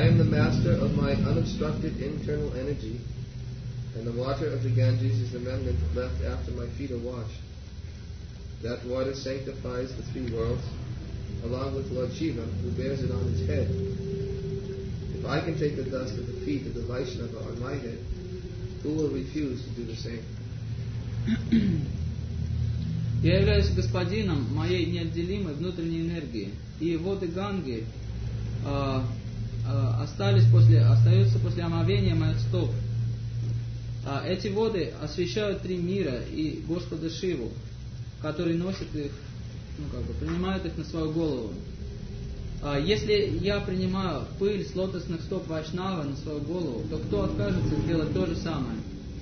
am the master of my unobstructed internal energy, and the water of the Ganges is the remnant left after my feet are washed. That water sanctifies the three worlds, along with Lord Shiva, who bears it on his head. If I can take the dust of the feet of the Vaishnava on my head, who will refuse to do the same? Я являюсь господином моей неотделимой внутренней энергии, и воды Ганги остаются после омовения моих стоп. Эти воды освещают три мира и Господа Шиву, который носит их, принимает их на свою голову. Если я принимаю пыль с лотосных стоп Вайшнава на свою голову, то кто откажется сделать то же самое?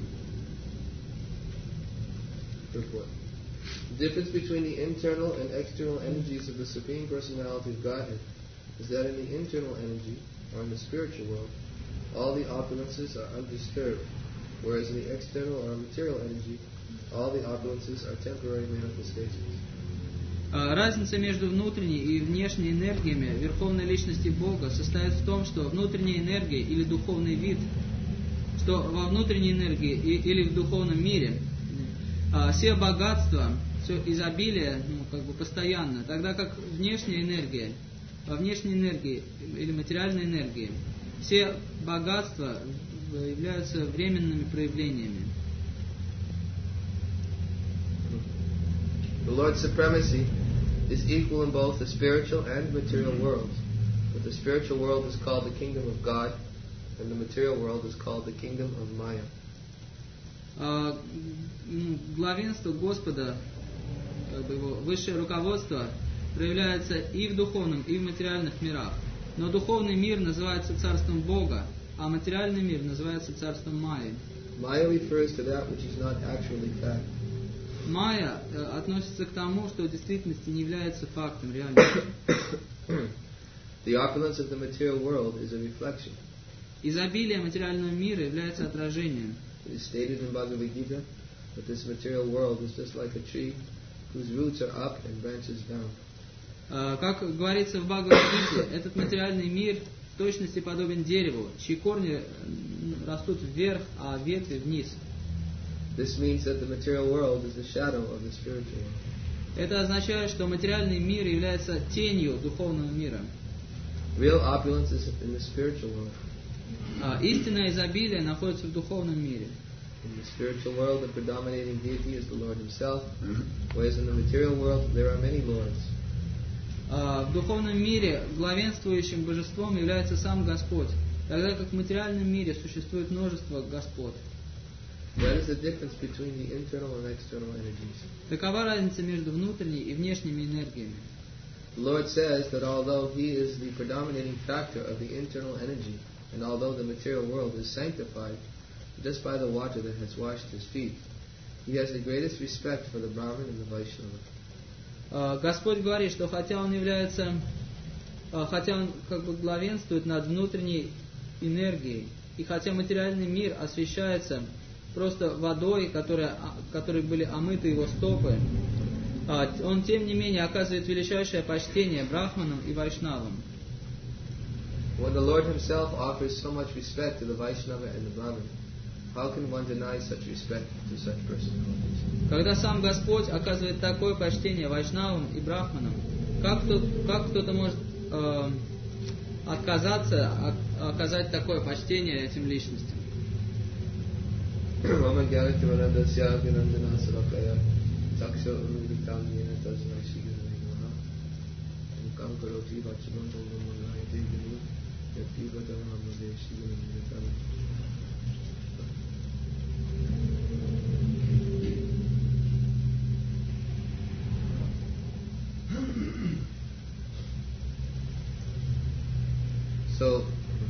The difference between the internal and external energies of the Supreme Personality of Godhead is that in the internal energy, or in the spiritual world, all the opulences are undisturbed, whereas in the external or material energy, all the opulences are temporary manifestations. Разница между внутренней и внешней энергиями Верховной Личности Бога состоит в том, что внутренняя энергия или духовный вид, что во внутренней энергии или в духовном мире все богатства, все изобилие постоянно, тогда как внешняя энергия, во внешней энергии или материальной энергии все богатства являются временными проявлениями. The Lord's supremacy is equal in both the spiritual and material worlds, but the spiritual world is called the kingdom of God, and the material world is called the kingdom of Maya. Главенство Господа, его высшее руководство, проявляется и в духовном, и в материальных мирах. Но духовный мир называется царством Бога, а материальный мир называется царством Майи. Maya refers to that which is not actually fact. Майя относится к тому, что в действительности не является фактом, реальностью. The opulence of the material world is a reflection. Изобилие материального мира является отражением. It is stated in Bhagavad Gita that this material world is just like a tree whose roots are up and branches down. Как говорится в Бхагавад-гите, этот материальный мир в точности подобен дереву, чьи корни растут вверх, а ветви вниз. This means that the material world is the shadow of the spiritual world. Это означает, что материальный мир является тенью духовного мира. Real opulence is in the spiritual world. Истинное изобилие находится в духовном мире. In the spiritual world, the predominating deity is the Lord Himself, whereas in the material world, there are many lords. В духовном мире главенствующим божеством является сам Господь, тогда как в материальном мире существует множество господ. What is the difference between the internal and external energies? Такова разница между внутренней и внешними энергиями. The Lord says that although He is the predominating factor of the internal energy, and although the material world is sanctified just by the water that has washed His feet, He has the greatest respect for the Brahmin and the Vaishnava. Господь говорит, что хотя Он главенствует над внутренней энергией, и хотя материальный мир освещается просто водой, которой были омыты Его стопы, Он тем не менее оказывает величайшее почтение брахманам и вайшнавам. When the Lord Himself offers so much respect to the Vaishnava and the Brahmin, how can one deny such respect to such personalities? Когда сам Господь оказывает такое почтение вайшнавам и брахманам, как кто-то может отказаться оказать такое почтение этим личностям? So,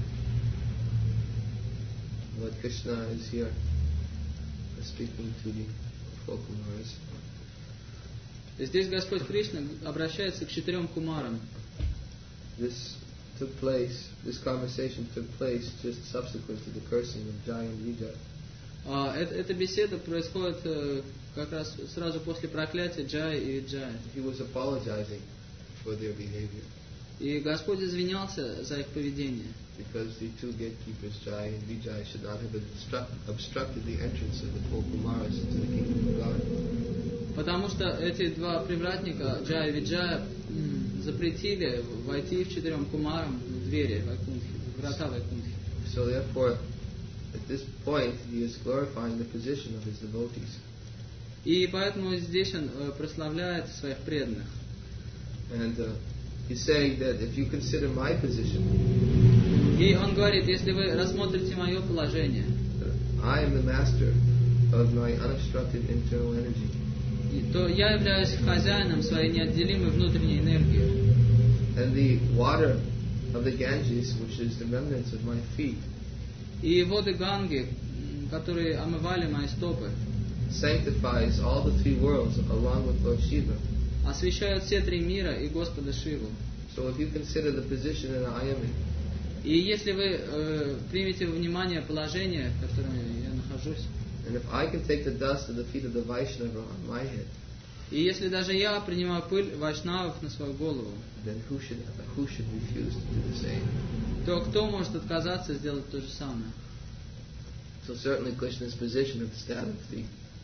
Lord Krishna is here speaking to the four Kumaras. Здесь Господь Кришна обращается к 4 кумарам. This conversation took place just subsequent to the cursing of Jai and Vijay. Эта беседа происходит как раз сразу после проклятия Джая и Виджая. He was apologizing for their behavior. И Господь извинялся за их поведение. Because the two gatekeepers, Jai and Vijay, should not have obstructed the entrance of the four Kumaras into the kingdom of God. Потому что эти два привратника, Джая и Виджая, запретили войти в 4 кумарам в двери Вайкунтхи, в врата Вайкунтхи. So therefore, at this point, he is glorifying the position of his devotees. И поэтому здесь он прославляет своих преданных. And he's saying that if you consider my position, И он говорит, если вы рассмотрите мое положение, I am the master of my unobstructed internal energy. то я являюсь хозяином своей неотделимой внутренней энергии. And the water of the Ganges, which is the remnants of my feet, И воды Ганги, которые омывали мои стопы, sanctifies all the three worlds along with Lord Shiva. освещают все 3 мира и Господа Шиву. So if you consider the position in Ayami, И если вы примете во внимание положение, в котором я нахожусь, and if I can take the dust of the feet of the Vaishnava on my head, и если даже я принимаю пыль вайшнавов на свою голову, then who should refuse to do the same? то кто может отказаться сделать то же самое? So certainly Krishna's position is that of the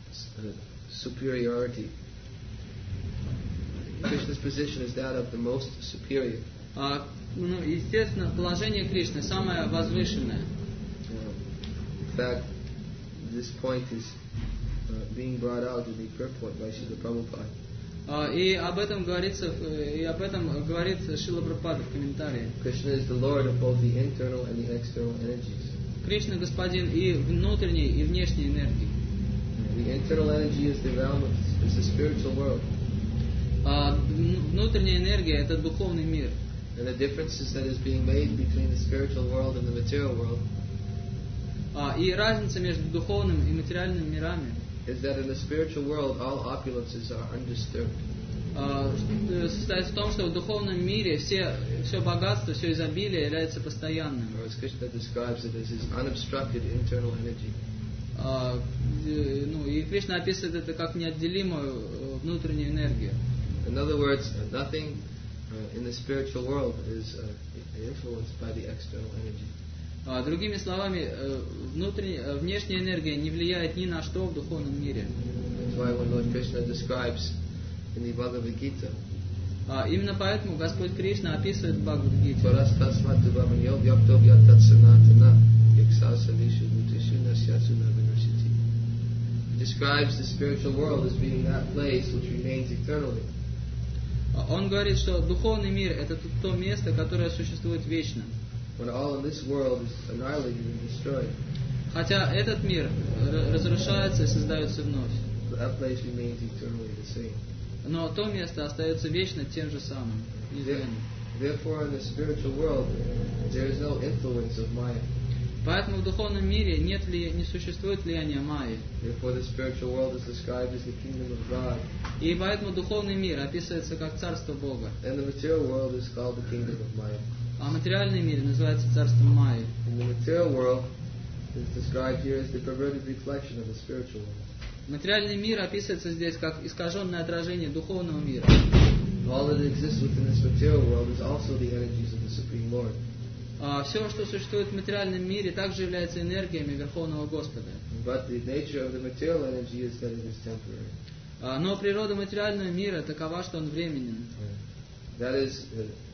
superiority. Krishna's position is that of the most superior. Естественно, положение Кришны самое возвышенное. In fact, this point is being brought out in the purport by Srila Prabhupada. И об этом говорит Шрила Прабхупада в комментарии. Krishna is the Lord of both the internal and the external energies. Кришна господин и внутренней, и внешней энергии. The internal energy is the realm is the spiritual world. Внутренняя энергия – это духовный мир. And the differences that is being made between the spiritual world and the material world И разница между духовным и материальным мирами is that in the spiritual world all opulences are undisturbed. состоит в том, что в духовном мире все богатство, все изобилие является постоянным. Or as Krishna describes it as his unobstructed internal energy. И Кришна описывает это как неотделимую внутреннюю энергию. In other words, nothing in the spiritual world is influenced by the external energy. Другими словами, внешняя энергия не влияет ни на что в духовном мире. That's why when Lord Krishna describes in the Bhagavad Gita, именно поэтому Господь Кришна описывает в Бхагавад-гите. He describes the spiritual world as being that place which remains eternally. Он говорит, что духовный мир – это то место, которое существует вечно. When all in this world is annihilated and destroyed, хотя этот мир разрушается и создается вновь, that place remains eternally the same. Но то место остается вечно тем же самым. Therefore, in the spiritual world, there is no influence of Maya. Поэтому в духовном мире не существует влияния Майи. Therefore, the spiritual world is described as the kingdom of God. И поэтому духовный мир описывается как царство Бога. And the material world is called the kingdom of Maya. А материальный мир называется царством Майи. And the material world is described here as the perverted reflection of the spiritual world. Материальный мир описывается здесь как искаженное отражение духовного мира. All that exists within this material world is also the energies of the Supreme Lord. Все, что существует в материальном мире, также является энергиями Верховного Господа. But the nature of the material energy is that it is temporary. Но природа материального мира такова, что он временен. That is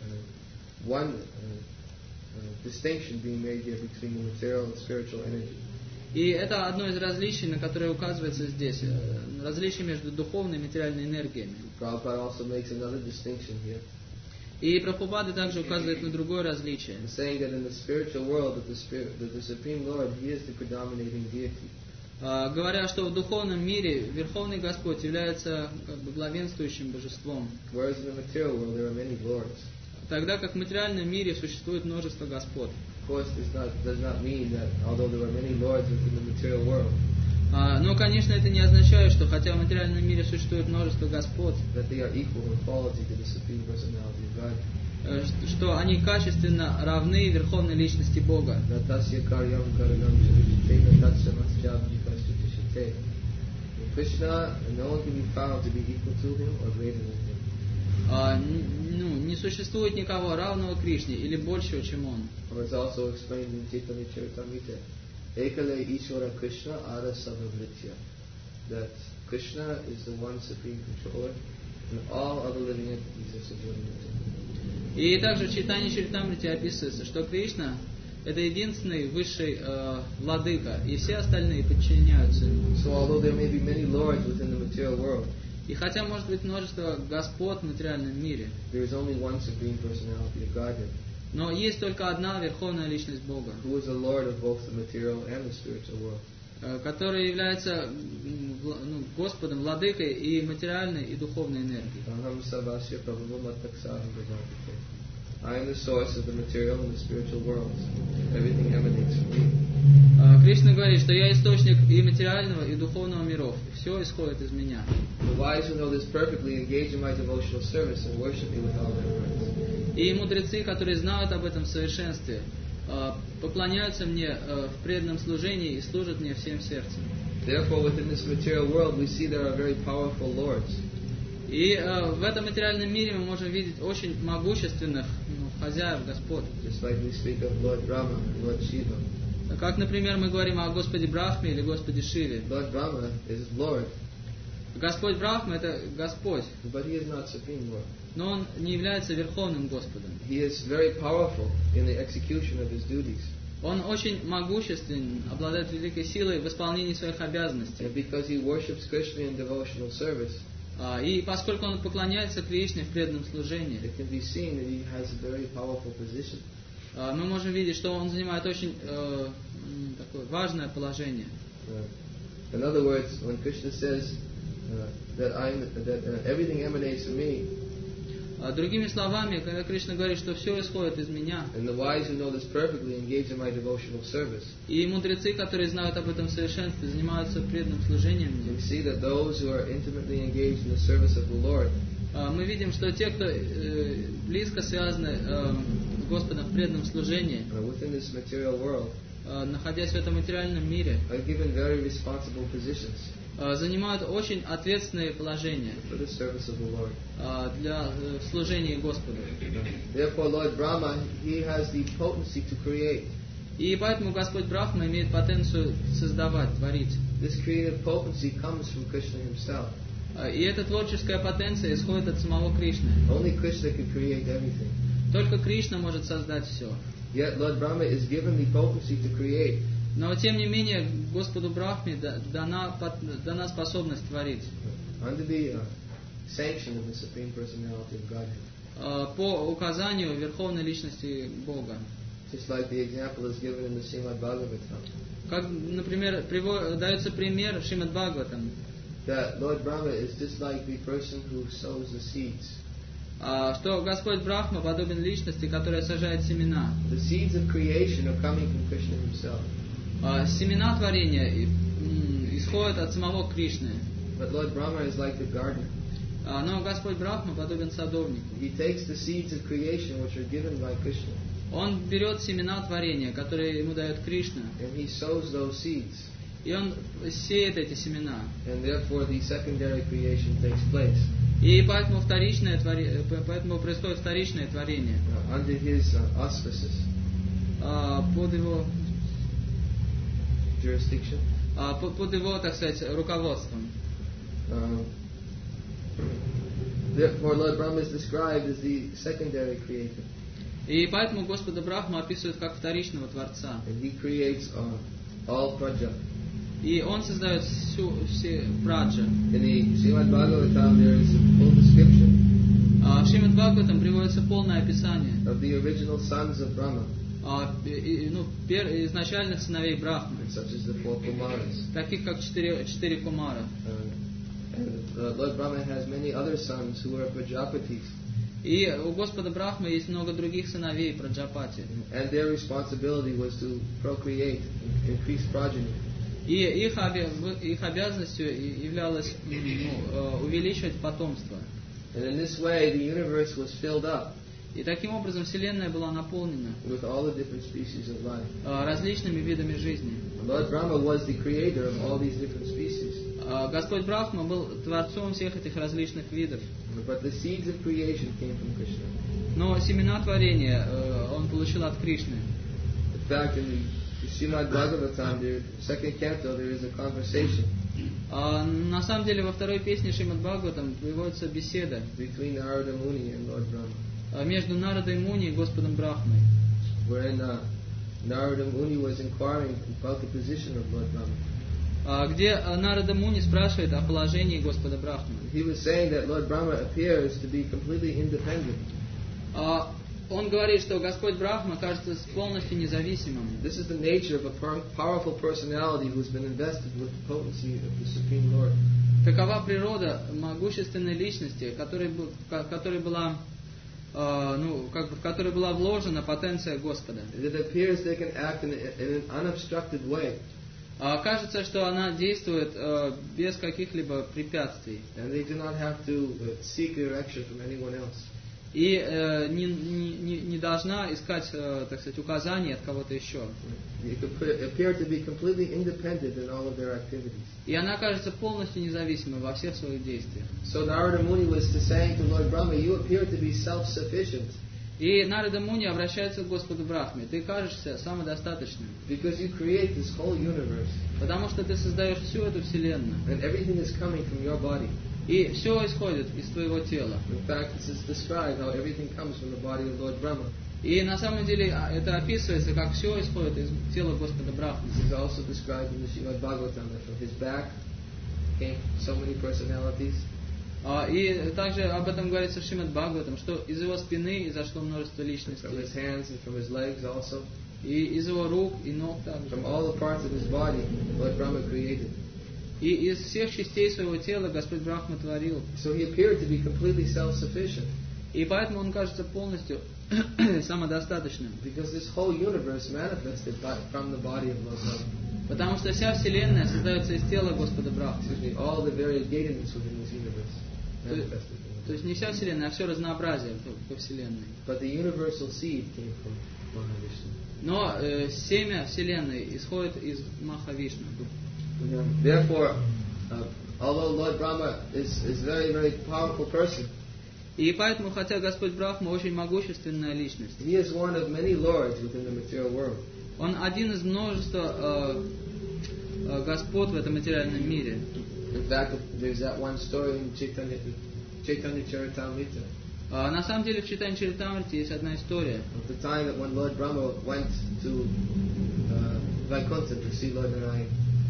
one distinction being made here between the material and spiritual energy. И это одно из различий, на которое указывается здесь. Различие между духовной и материальной энергиями. Prabhupada also makes another distinction here. И Прабхупада также указывает на другое различие. Saying that in the spiritual world, that the Supreme Lord, He is the predominating deity. Говоря, что в духовном мире Верховный Господь является главенствующим божеством. Whereas in the material world there are many lords. Тогда как в материальном мире существует множество господ. Of course, this does not mean that although there are many lords within the material world, но, конечно, это не означает, что хотя в материальном мире существует множество господ, that they are equal in quality to the Supreme Personality of God. Что они качественно равны Верховной Личности Бога. Krishna, no one can be found to be equal to him or greater than him. Не существует никого равного Кришне или большего, чем он. Or it's also explained in Chaitanya Charitamrita, Ekale Ishvara Krishna Ara Samavritya, that Krishna is the one supreme controller, and all other living entities are subordinate. И также в Чайтанья Чаритамрите описывается, что Кришна это единственный высший владыка, и все остальные подчиняются ему. So although there may be many lords within the material world, и хотя может быть множество господ в материальном мире, there is only one supreme personality of Godhead, но есть только одна верховная личность Бога, who is the Lord of both the material and the spiritual world, который является Господом, владыкой и материальной, и духовной энергии. Aham Savasya Prabhuvam Atmaksaham Bhagavate. I am the source of the material and the spiritual worlds. Everything emanates from me. Кришна говорит, что я источник и материального, и духовного миров. Все исходит из меня. The wise who know this perfectly engage in my devotional service and worship me with all their hearts. И мудрецы, которые знают об этом в совершенстве, поклоняются мне в преданном служении и служат мне всем сердцем. Therefore, within this material world, we see there are very powerful lords. И в этом материальном мире мы можем видеть очень могущественных хозяев, господ. Just like we speak of Lord Brahma and Lord Shiva. Как, например, мы говорим о Господе Брахме или Господе Шиве. Lord Brahma is Lord. Господь Брахма это Господь. But he is not supreme Lord. Но он не является верховным Господом. He is very powerful in the execution of his duties. Он очень могуществен, обладает великой силой в исполнении своих обязанностей. And because he worships Krishna in devotional service, и поскольку он поклоняется Кришне в преданном служении, it can be seen that he has a very powerful position. Мы можем видеть, что он занимает очень такое важное положение. In other words, when Krishna says that everything emanates from me, другими словами, когда Кришна говорит, что все исходит из меня, and the wise who know this perfectly engage in my devotional service, и мудрецы, которые знают об этом в совершенстве, занимаются преданным служением мне, we see that those who are intimately engaged in the service of the Lord, мы видим, что те, кто близко связаны с Господом в преданном служении, within this material world, находясь в этом материальном мире, are given very responsible positions занимают очень ответственные положения for the service of the Lord. Для служения Господу. Therefore, Lord Brahma, he has the potency to create. И поэтому Господь Брахма имеет потенцию создавать, творить. This creative potency comes from Krishna himself. И эта творческая потенция исходит от самого Кришны. Only Krishna can create everything. Только Кришна может создать все. Yet Lord Brahma is given the potency to create. Но тем не менее Господу Брахме дана способность творить. Under the sanction of the Supreme Personality of Godhead. По указанию Верховной Личности Бога. Just like the example is given in the Srimad Bhagavatam. Как, например, дается пример в Шримад Бхагаватам. That Lord Brahma is just like the person who sows the seeds. Что Господь Брахма подобен личности, которая сажает семена. The seeds of creation are coming from Krishna himself. Семена творения исходят от самого Кришны. But Lord Brahma is like the gardener. Но Господь Брахма подобен садовнику. He takes the seeds of creation which are given by Krishna. Он берет семена творения, которые ему дает Кришна. And he sows those seeds. И он сеет эти семена. And therefore the secondary creation takes place. И поэтому происходит вторичное творение. Under his auspices. Под его jurisdiction. Под его, так сказать, руководством. Therefore, Lord Brahma is described as the secondary creator. И поэтому Господа Брахма описывают как вторичного Творца. And he creates all praja. И он создает все праджа. In the Srimad Bhagavatam there is a full description. В Шримад Бхагаватам приводится полное описание of the original sons of Brahma. Изначальных сыновей Брахмы. Such as the 4 Kumaras. Таких как 4 Кумара. And Lord Brahma has many other sons who are Prajapatis. И у Господа Брахмы есть много других сыновей Праджапати. And their responsibility was to procreate, increase progeny. И их обязанностью являлось увеличивать потомство. And in this way, the universe was filled up. И таким образом Вселенная была наполнена with all the different species of life. Различными видами жизни. Lord Brahma was the creator of all these different species. Господь Брахма был творцом всех этих различных видов. But the seeds of creation came from Krishna. Но семена творения он получил от Кришны. In fact, in the Srimad Bhagavatam, the second canto, there is a conversation На самом деле во второй песне Шримад Бхагаватам приводится беседа between Narada Muni and Lord Brahma, между Нарадой Муни и Господом Брахмой, wherein Narada Muni was inquiring about the position of Lord Brahma. Где Нарада Муни спрашивает о положении Господа Брахмы. He was saying that Lord Brahma appears to be completely independent. Он говорит, что Господь Брахма кажется полностью независимым. This is the nature of a powerful personality who's been invested with the potency of the Supreme Lord. Такова природа могущественной личности, в которой была вложена потенция Господа. It appears they can act in an unobstructed way. Кажется, что она действует без каких-либо препятствий. And they do not have to seek direction from anyone else. И не должна искать, так сказать, указания от кого-то еще. И она кажется полностью независимой во всех своих действиях. So Narada Muni was saying to Lord Brahma, you appear to be self-sufficient. И Нарада Муни обращается к Господу Брахме. Ты кажешься самодостаточным. Because you create this whole universe. Потому что ты создаешь всю эту вселенную. And everything is coming from your body. И все исходит из твоего тела. In fact, this is described how everything comes from the body of Lord Brahma. И на самом деле это описывается, как все исходит из тела Господа Брахмы. This is also described in the Srimad Bhagavatam that from his back came so many personalities. И также об этом говорится в Шримад Бхагаватам, что из его спины изошло множество личностей. From his hands and from his legs also. И из его рук и ног также. From all the parts of his body, Lord Brahma created. И из всех частей своего тела Господь Брахма творил. So he appeared to be completely self-sufficient. И поэтому он кажется полностью самодостаточным. Because this whole universe manifested from the body of Lord Brahma. Потому что вся вселенная создается из тела Господа Брахмы. All the variegatedness within this universe manifested. То есть не вся вселенная, а все разнообразие во вселенной. But the universal seed came from Mahavishnu. Но семя вселенной исходит из Махавишну. Therefore, although Lord Brahma is a very, very powerful person, и поэтому, хотя Господь Брахма очень могущественная личность, he is one of many lords within the material world. Он один из множества господ в этом материальном мире. In fact, there's that one story in Chaitanya Charitamrita. На самом деле в Чайтанья Чаритамрите есть одна история. Of the time that when Lord Brahma went to Vaikuntha to see Lord Narayan.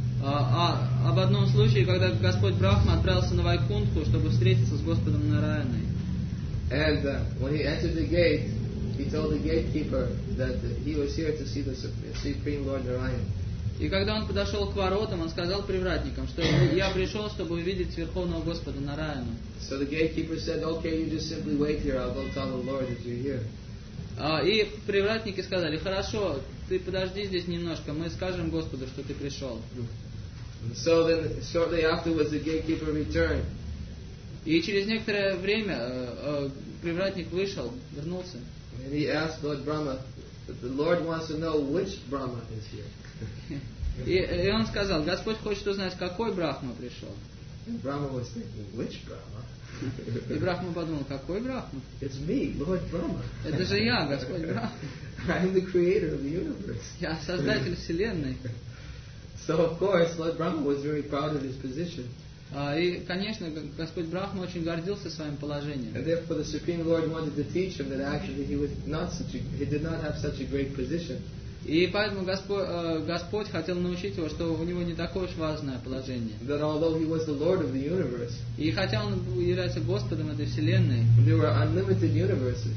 Об одном случае, когда Господь Брахма отправился на Вайкунтху, чтобы встретиться с Господом Нараяной. And when he entered the gate, he told the gatekeeper that he was here to see the Supreme Lord Narayan. И когда он подошел к воротам, он сказал привратникам, что я пришел, чтобы увидеть Верховного Господа Нараяну. So the gatekeeper said, "Okay, you just simply wait here. I'll go tell the Lord that you're here." И привратники сказали: хорошо, ты подожди здесь немножко, мы скажем Господу, что ты пришел. So then, shortly afterwards, the gatekeeper returned. И через некоторое время привратник вышел, вернулся. And he asked Lord Brahma, the Lord wants to know which Brahma is here. И он сказал: Господь хочет узнать, какой Брахма пришел. And Brahma was thinking, which Brahma? И Брахма подумал: какой Брахма? It's me, Lord Brahma. Это же я, Господь Брахма. I'm the creator of the universe. Я создатель вселенной. So of course, Lord Brahma was very proud of his position. И, конечно, Господь Брахма очень гордился своим положением. And therefore, the Supreme Lord wanted to teach him that actually he did not have such a great position. И поэтому Господь хотел научить его, что у него не такое уж важное положение. That although he was the Lord of the universe, и хотя он является Господом этой вселенной, there were unlimited universes.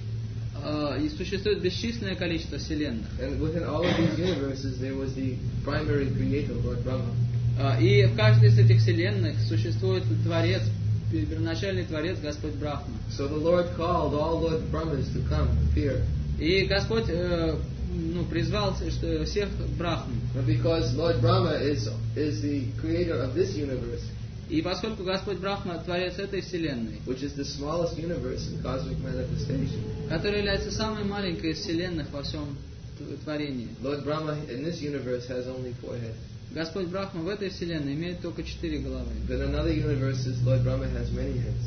И существует бесчисленное количество вселенных. And within all of these universes, there was the primary creator, Lord Brahma. И в каждой из этих вселенных существует Творец, первоначальный Творец, Господь Брахма. So the Lord called all Lord Brahmas to come appear. И Господь призвал всех Брахм. Because Lord Brahma is the creator of this universe. И поскольку Господь Брахма Творец этой вселенной, which is the smallest universe in cosmic manifestation, который является самой маленькой из вселенных во всем творении. Lord Brahma in this universe has only 4 heads. Господь Брахма в этой вселенной имеет только 4 головы. But in other universes, Lord Brahma has many heads.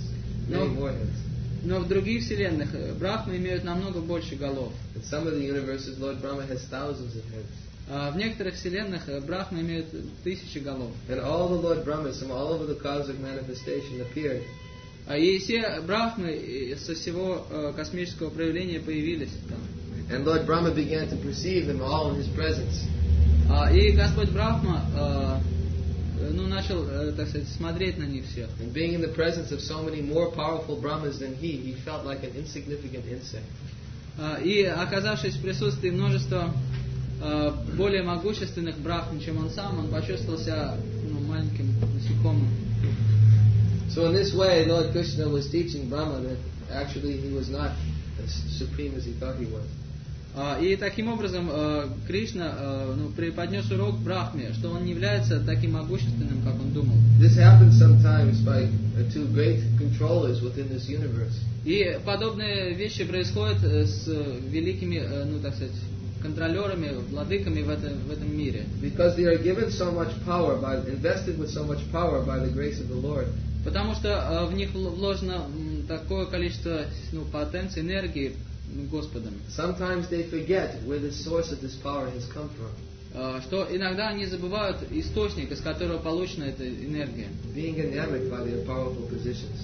many more heads. Но в других вселенных Брахмы имеют намного больше голов. In some of the universes, Lord Brahma has thousands of heads. В некоторых вселенных Брахмы имеют тысячи голов. And all the Lord Brahmas from all over the cosmic manifestation appeared. И все Брахмы со всего космического проявления появились там. And Lord Brahma began to perceive them all in his presence. И Господь Брахма начал, так сказать, смотреть на них всех. And being in the presence of so many more powerful Brahmas than he felt like an insignificant insect. И оказавшись в присутствии множества более могущественных Брахм, чем он сам, он почувствовал себя маленьким насекомым. So in this way, Lord Krishna was teaching Brahma that actually he was not as supreme as he thought he was. И таким образом Кришна преподнес урок Брахме, что он не является таким могущественным, как он думал. This happens sometimes by two great controllers within this universe. И подобные вещи происходят с великими, так сказать, контролерами, владыками в этом мире. Because they are given so much power, invested with so much power by the grace of the Lord. Потому что в них вложено такое количество потенции, энергии Господом. Sometimes they forget where the source of this power has come from. Что иногда они забывают источник, из которого получена эта энергия. Being enamored by their powerful positions.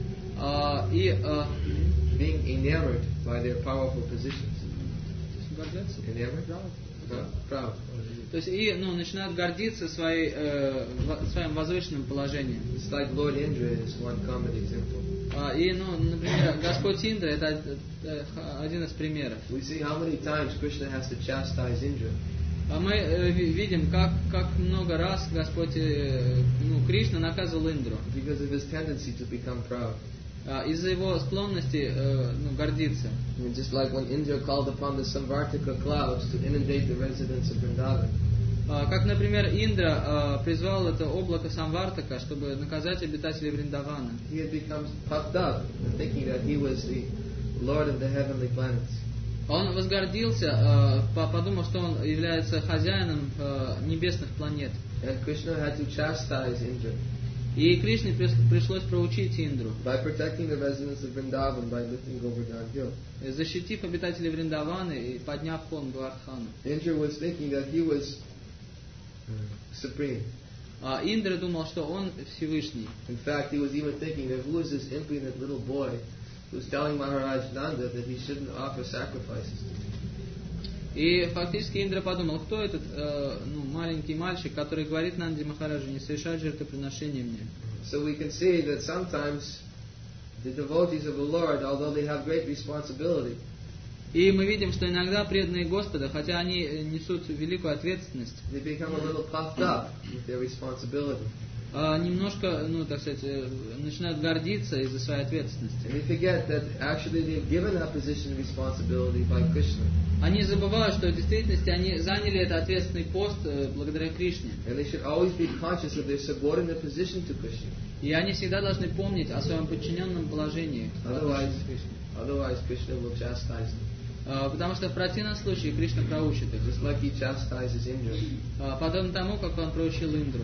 Being enamored by their powerful positions. Enamored? Proud. То есть начинают гордиться своим возвышенным положением. It's like Lord Indra is one common example. И, например, Господь Индра это один из примеров. We see how many times Krishna has to chastise Indra. Мы видим, как много раз Господь Кришна наказывал Индру. Because of his tendency to become proud. Из-за его склонности гордиться. I mean, just like when Indra called upon the Samvartika clouds to inundate the residents of Vrindavan. Как, например, Индра призвал это облако Самвартака, чтобы наказать обитателей Вриндавана. He had become puffed up, thinking that he was the Lord of the heavenly planets. Он возгордился, подумав, что он является хозяином небесных планет. And Krishna had to chastise Indra. И Кришне пришлось проучить Индру, by protecting the residents of Vrindavan by lifting Govardhan Hill. Защитив обитателей Вриндавана и подняв холм Гвардхана. Indra was thinking that he was supreme. Индра думал, что он Всевышний. In fact, he was even thinking that who is this impudent little boy who's telling Maharaj Nanda that he shouldn't offer sacrifices. И фактически Индра подумал, кто этот маленький мальчик, который говорит Нанди Махараджу не совершать жертвоприношения мне. So we can see that sometimes the devotees of the Lord, although they have great responsibility, и мы видим, что иногда преданные Господа, хотя они несут великую ответственность, they become a little puffed up with their responsibility. Немножко, так сказать, начинают гордиться из-за своей ответственности. And they forget that actually they've given that position of responsibility by Krishna. Они забывают, что в действительности они заняли этот ответственный пост благодаря Кришне. And they should always be conscious of their subordinate position to Krishna. И они всегда должны помнить о своем подчиненном положении. Otherwise Krishna will chastise them. Потому что в противном случае Кришна проучит их. Just like he chastises Indra. Подобно тому, как он проучил Индру.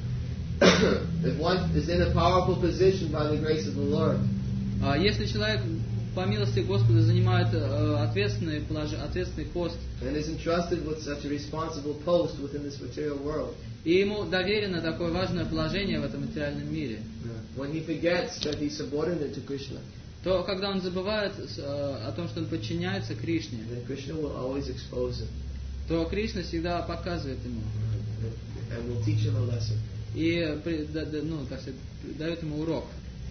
If one is in a powerful position by the grace of the Lord, если человек по милости Господа занимает ответственный пост, and is entrusted with such a responsible post within this material world, и ему доверено такое важное положение в этом материальном мире, when he forgets that he's subordinate to Krishna, то когда он забывает о том, что он подчиняется Кришне, then Krishna will always expose him, то Кришна всегда показывает ему and will teach him a lesson. И так сказать, дает ему урок.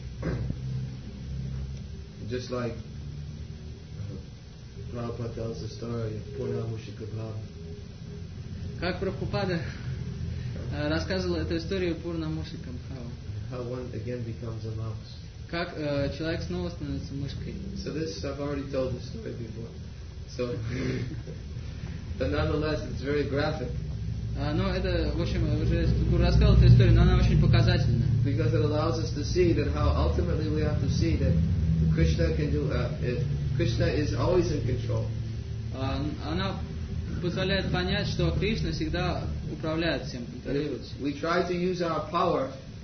Just like Prabhupada tells the story of Purna Mushika Bhava. Как Прабхупада рассказывал эту историю Пурна Мушика Бхава. How one again becomes a mouse. Как человек снова становится мышкой. So this, I've already told this story before. So, but nonetheless, it's very graphic. Но это, в общем, уже рассказал эту историю, но она очень показательна. Because it allows us to see that how ultimately we have to see that Krishna can do. Krishna is always in control. Она позволяет понять, что Кришна всегда управляет всем, контролирует. We try to use our power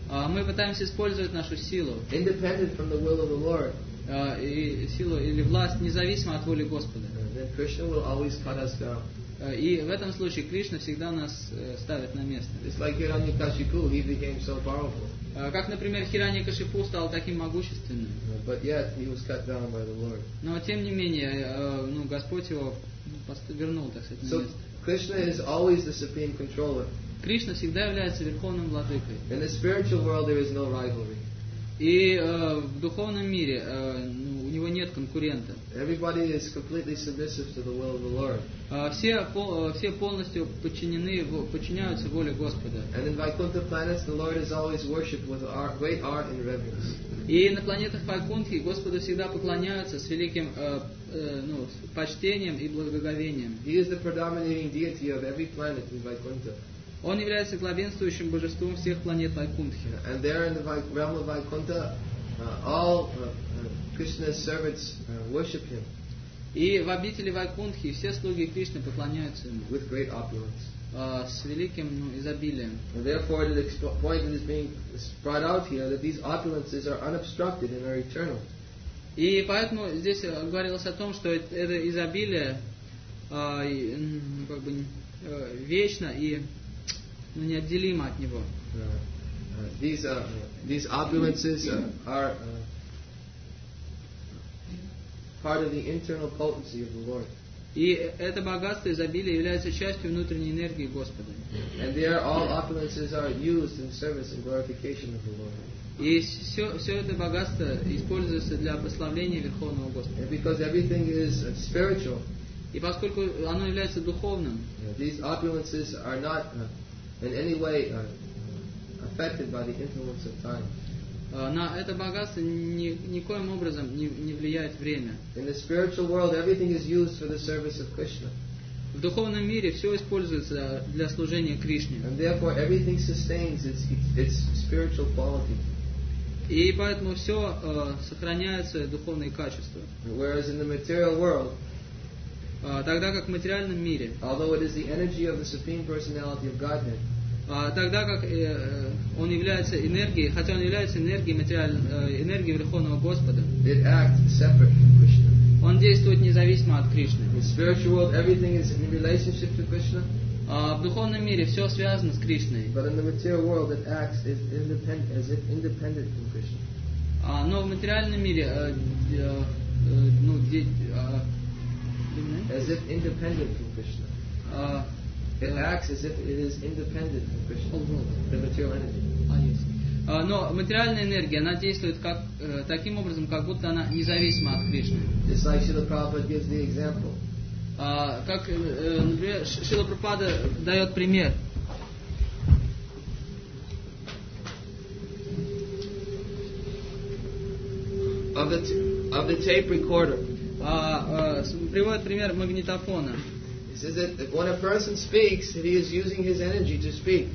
Мы пытаемся использовать нашу силу, independent from the will of the Lord, и силу или власть независимо от воли Господа. then Krishna will always cut us down. И в этом случае Кришна всегда нас ставит на место. It's like Hiranyakashipu, he became so powerful, Как, например, Хираньякашипу стал таким могущественным. but yet he was cut down by the Lord. Но тем не менее, Господь его вернул, так сказать, на So место. Krishna is always the supreme controller. Кришна всегда является верховным владыкой. In the spiritual world there is no rivalry. И в духовном мире у него нет конкурента. Everybody is completely submissive to the will of the Lord. Все полностью подчиняются воле Господа. And in Vaikuntha planets the Lord is always worshipped with great art and reverence. И на планетах Вайкунтхи Господу всегда поклоняются с великим с почтением и благоговением. He is the predominating deity of every planet in Vaikuntha. Он является главенствующим божеством всех планет Вайкунтхи. And there in the realm of Vaikuntha, all Krishna's servants worship him И в обители Вайкунтхи все слуги Кришны поклоняются ему with great opulence. с великим изобилием. And therefore, the point that is being brought out here, that these opulences are unobstructed and are eternal. И поэтому здесь говорилось о том, что это изобилие вечно и неотделимо от него. These opulences are part of the internal potency of the Lord. И это богатство изобилия является частью внутренней энергии Господа. And there, all opulences are used in service and glorification of the Lord. И все это богатство используется для прославления Верховного Господа. And because everything is spiritual, И поскольку оно является духовным, these opulences are not in any way affected by the influence of time. На это богатство никоим образом не влияет время. In the spiritual world, everything is used for the service of Krishna. В духовном мире все используется для служения Кришне. And therefore, everything sustains its spiritual quality. И поэтому все сохраняется духовные качества. Whereas in the material world, Тогда как в материальном мире, although it is the energy of the Supreme Personality of Godhead, тогда как он является энергией, хотя он является энергией энергией Верховного Господа, it acts separate from Krishna. он действует независимо от Кришны. In the spiritual world, everything is in relationship to Krishna, В духовном мире все связано с Кришной, but in the material world, it acts as if independent from Krishna. но в материальном мире As if independent from Krishna. It acts as if it is independent from Krishna, the material energy. Но материальная энергия, она действует таким образом, как будто она независима от Кришны. Just like Srila Prabhupada gives the example. Как, например, Шрила Прабхупада дает пример. Of the tape recorder. Приводит пример магнитофона. He says that when a person speaks, he is using his energy to speak.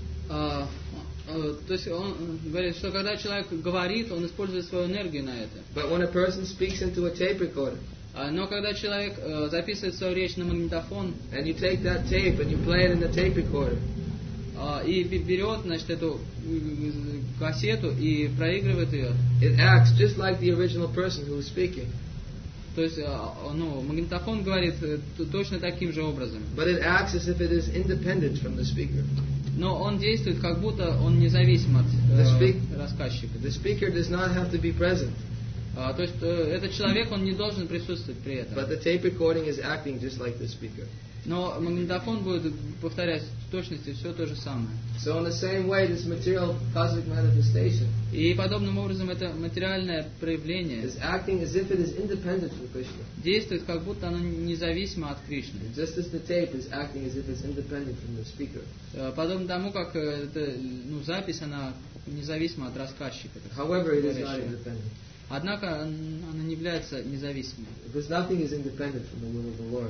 То есть он говорит, что когда человек говорит, он использует свою энергию на это. But when a person speaks into a tape recorder, Но когда человек записывает свою речь на магнитофон, and you take that tape and you play it in the tape recorder, и берет, значит, эту кассету и проигрывает ее, it acts just like the original person who is speaking. то есть, магнитофон говорит точно таким же образом. But it acts as if it is independent from the speaker. Но он действует, как будто он независим от рассказчика. The speaker does not have to be present. То есть этот человек, он не должен присутствовать при этом. But the tape recording is acting just like the speaker. Но магнитофон будет повторять в точности все то же самое. So in the same way, this material cosmic manifestation И подобным образом это материальное проявление is acting as if it is independent from Krishna. действует, как будто оно независимо от Кришны. Just as the tape is acting as if it's independent from the speaker. Подобно тому, как запись, она независима от рассказчика. However, it is not independent. Однако она не является независимой. Because nothing is independent from the will of the Lord.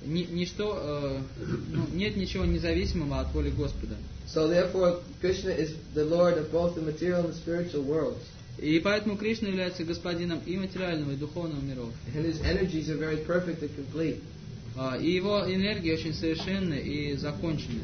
Нет ничего независимого от воли Господа. So therefore, Krishna is the Lord of both the material and the spiritual worlds. И поэтому Кришна является господином и материального, и духовного миров. And his energies are very perfect and complete. И его энергия очень совершенна и закончена.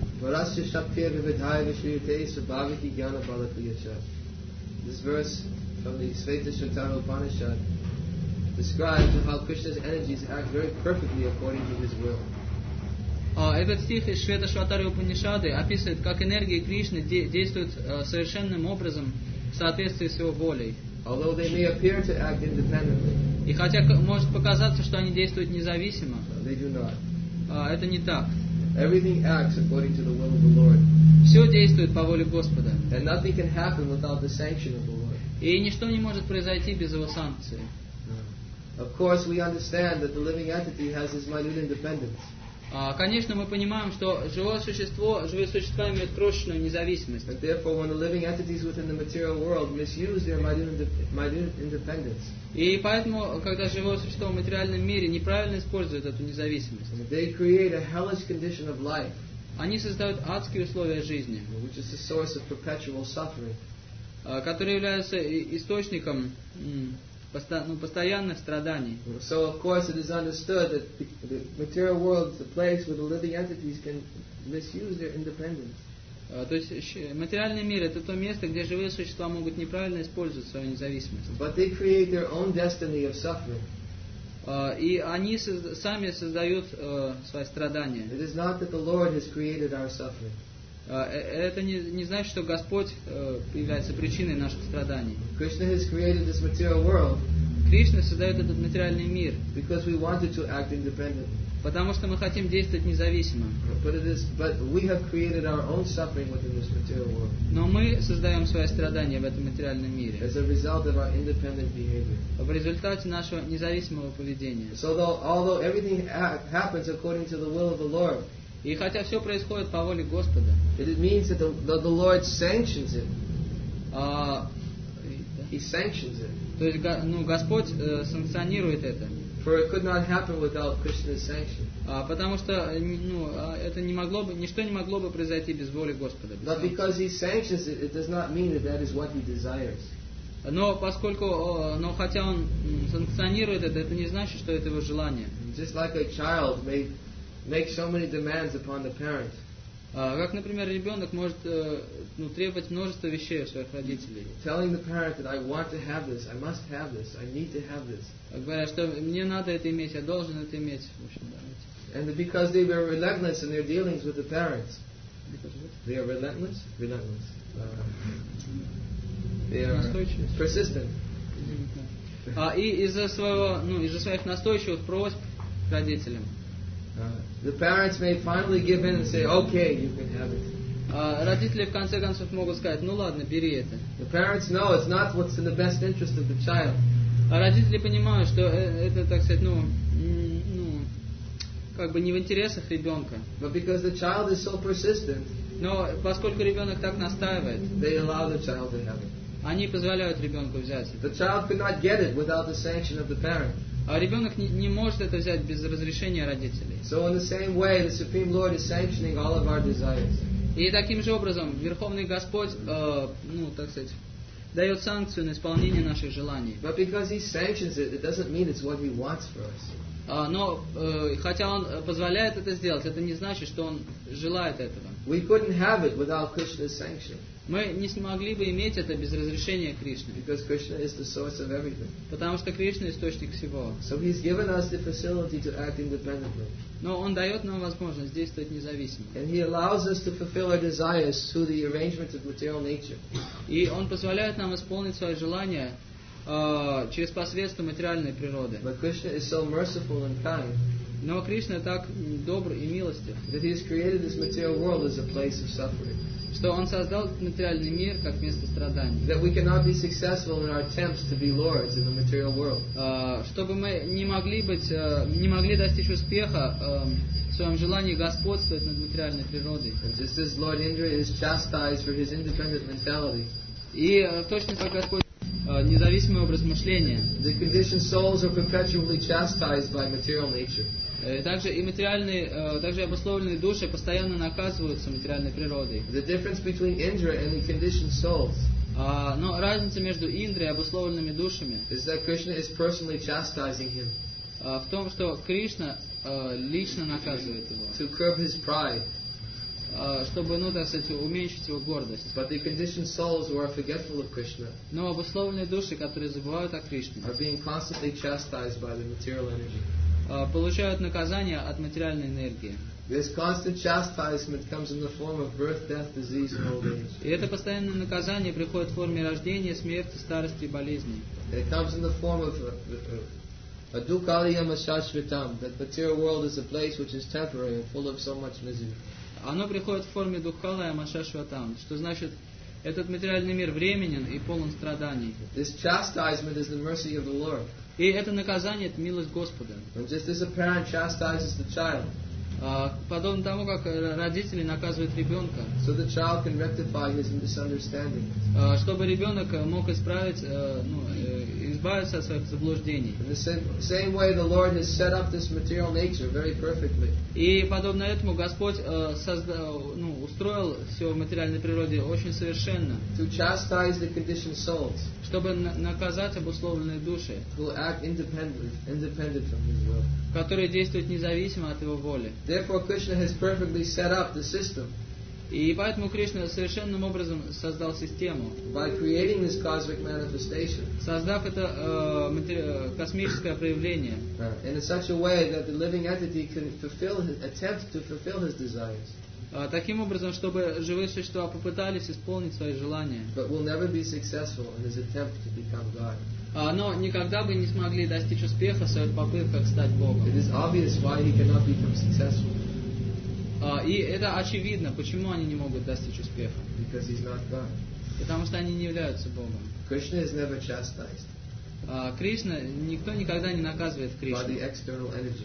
This verse from the Svetasvatara Upanishad describes how Krishna's energies act very perfectly according to his will. Этот стих из Шветашватары Упанишады описывает, как энергии Кришны действуют совершенным образом в соответствии с его волей. Although they may appear to act independently, и хотя может показаться, что они действуют независимо, they do not. Это не так. Everything acts according to the will of the Lord. Все действует по воле Господа. And nothing can happen without the sanction of the Lord. И ничто не может произойти без его санкции. Of course, we understand that the living entity has its minute independence. Конечно, мы понимаем, что живые существа имеют крошечную независимость. And therefore, when the living entities within the material world misuse their minute independence, и поэтому, когда живое существо в материальном мире неправильно использует эту независимость, they create a hellish condition of life, они создают адские условия жизни, which is the source of perpetual suffering, которые являются источником постоянных страданий. So, of course, it is understood that the material world is the place where the living entities can misuse their independence. То есть материальный мир — это то место, где живые существа могут неправильно использовать свою независимость. But they create their own destiny of suffering. И они сами создают свои страдания. It is not that the Lord has created our suffering. Это не значит, что Господь является причиной наших страданий. Krishna has created this material world. Кришна создает этот материальный мир, because we wanted to act independently. Потому что мы хотим действовать независимо. But we have created our own suffering within this material world. Но мы создаем свои страдания в этом материальном мире. As a result of our independent behavior. В результате нашего независимого поведения. So although everything happens according to the will of the Lord. И хотя все происходит по воле Господа, it means that the Lord sanctions it. He sanctions it. То есть, Господь санкционирует это. For it could not happen without Krishna's sanction. Потому что это ничто не могло бы произойти без воли Господа. But because He sanctions it, it does not mean that that is what He desires. Но хотя Он санкционирует это не значит, что это его желание. Just like a child may make so many demands upon the parent. Как, например, ребенок может требовать множество вещей от своих родителей. Telling the parent that I want to have this, I must have this, I need to have this. Говоря, что мне надо это иметь, я должен это иметь. В общем, да. And because they were relentless in their dealings with the parents. They are relentless? Relentless. They are persistent. И из-за своих настойчивых просьб к родителям. The parents may finally give in and say, okay, you can have it. Родители в конце концов могут сказать, ну ладно, бери это. The parents know it's not what's in the best interest of the child. Родители понимают, что это, так сказать, как бы не в интересах ребенка. But because the child is so persistent, но поскольку ребенок так настаивает, they allow the child to have it. Они позволяют ребенку взять это. The child could not get it without the sanction of the parent. А ребенок не может это взять без разрешения родителей. So in the same way, the Supreme Lord is sanctioning all of our desires. И таким же образом Верховный Господь, так сказать, дает санкцию на исполнение наших желаний. But because He sanctions it, it doesn't mean it's what He wants for us. Но хотя Он позволяет это сделать, это не значит, что Он желает этого. We couldn't have it without Krishna's sanction. Мы не смогли бы иметь это без разрешения Кришны. Because Krishna is the source of everything. Потому что Кришна источник всего. So He's given us the facility to act independently. Но Он дает нам возможность действовать независимо. And He allows us to fulfill our desires through the arrangement of material nature. И Он позволяет нам исполнить свои желания через посредство материальной природы. But Krishna is so merciful and kind. Но Кришна так добр и милостив, that He has created this material world as a place of suffering. Что Он создал материальный мир как место страданий. That we cannot be successful in our attempts to be lords in the material world. Чтобы мы не могли достичь успеха в своем желании господствовать над материальной природой. And just as Lord Indra is chastised for his independent mentality. И точно как Господь независимый образ мышления. The conditioned souls are perpetually chastised by material nature. Также также обусловленные души постоянно наказываются материальной природой. The difference between Indra and the conditioned souls. Но разница между Индрой и обусловленными душами is that Krishna is personally chastising him. В том, что Кришна лично наказывает его, to curb his pride. Чтобы, так сказать, уменьшить его гордость. But the conditioned souls who are forgetful of Krishna Но обусловленные души, которые забывают о Кришне, are being constantly chastised by the material energy. Получают наказание от материальной энергии. This constant chastisement comes in the form of birth, death, disease, and old age. И это постоянное наказание приходит в форме рождения, смерти, старости и болезней. It comes in the form of adukaliyam ashashvitam, that material world is a place which is temporary and full of so much misery. Оно приходит в форме духкалая машашватам, что значит, этот материальный мир временен и полон страданий. This chastisement is the mercy of the Lord. И это наказание, это милость Господа. And just as a parent chastises the child, Подобно тому, как родители наказывают ребенка, so the child can rectify his misunderstanding. Чтобы ребенок мог исправить, избавиться от своих заблуждений. In the same way, the Lord has set up this material nature very perfectly. И подобно этому Господь устроил все в материальной природе очень совершенно, To chastise the conditioned souls, чтобы наказать обусловленные души, who will act independent from His will. которые действуют независимо от Его воли. Therefore, Krishna has perfectly set up the system И поэтому Кришна совершенным образом создал систему, by creating this cosmic manifestation создав это космическое проявление, in such a way that the living entity can attempt to fulfill his desires, таким образом, чтобы живые существа попытались исполнить свои желания, but will never be successful in his attempt to become God. но никогда бы не смогли достичь успеха в своих попытках стать Богом. It is obvious why he cannot become successful, И это очевидно, почему они не могут достичь успеха. because he's not God. Потому что они не являются Богом. Krishna is never chastised Кришна, никто никогда не наказывает by Кришну. the external energy.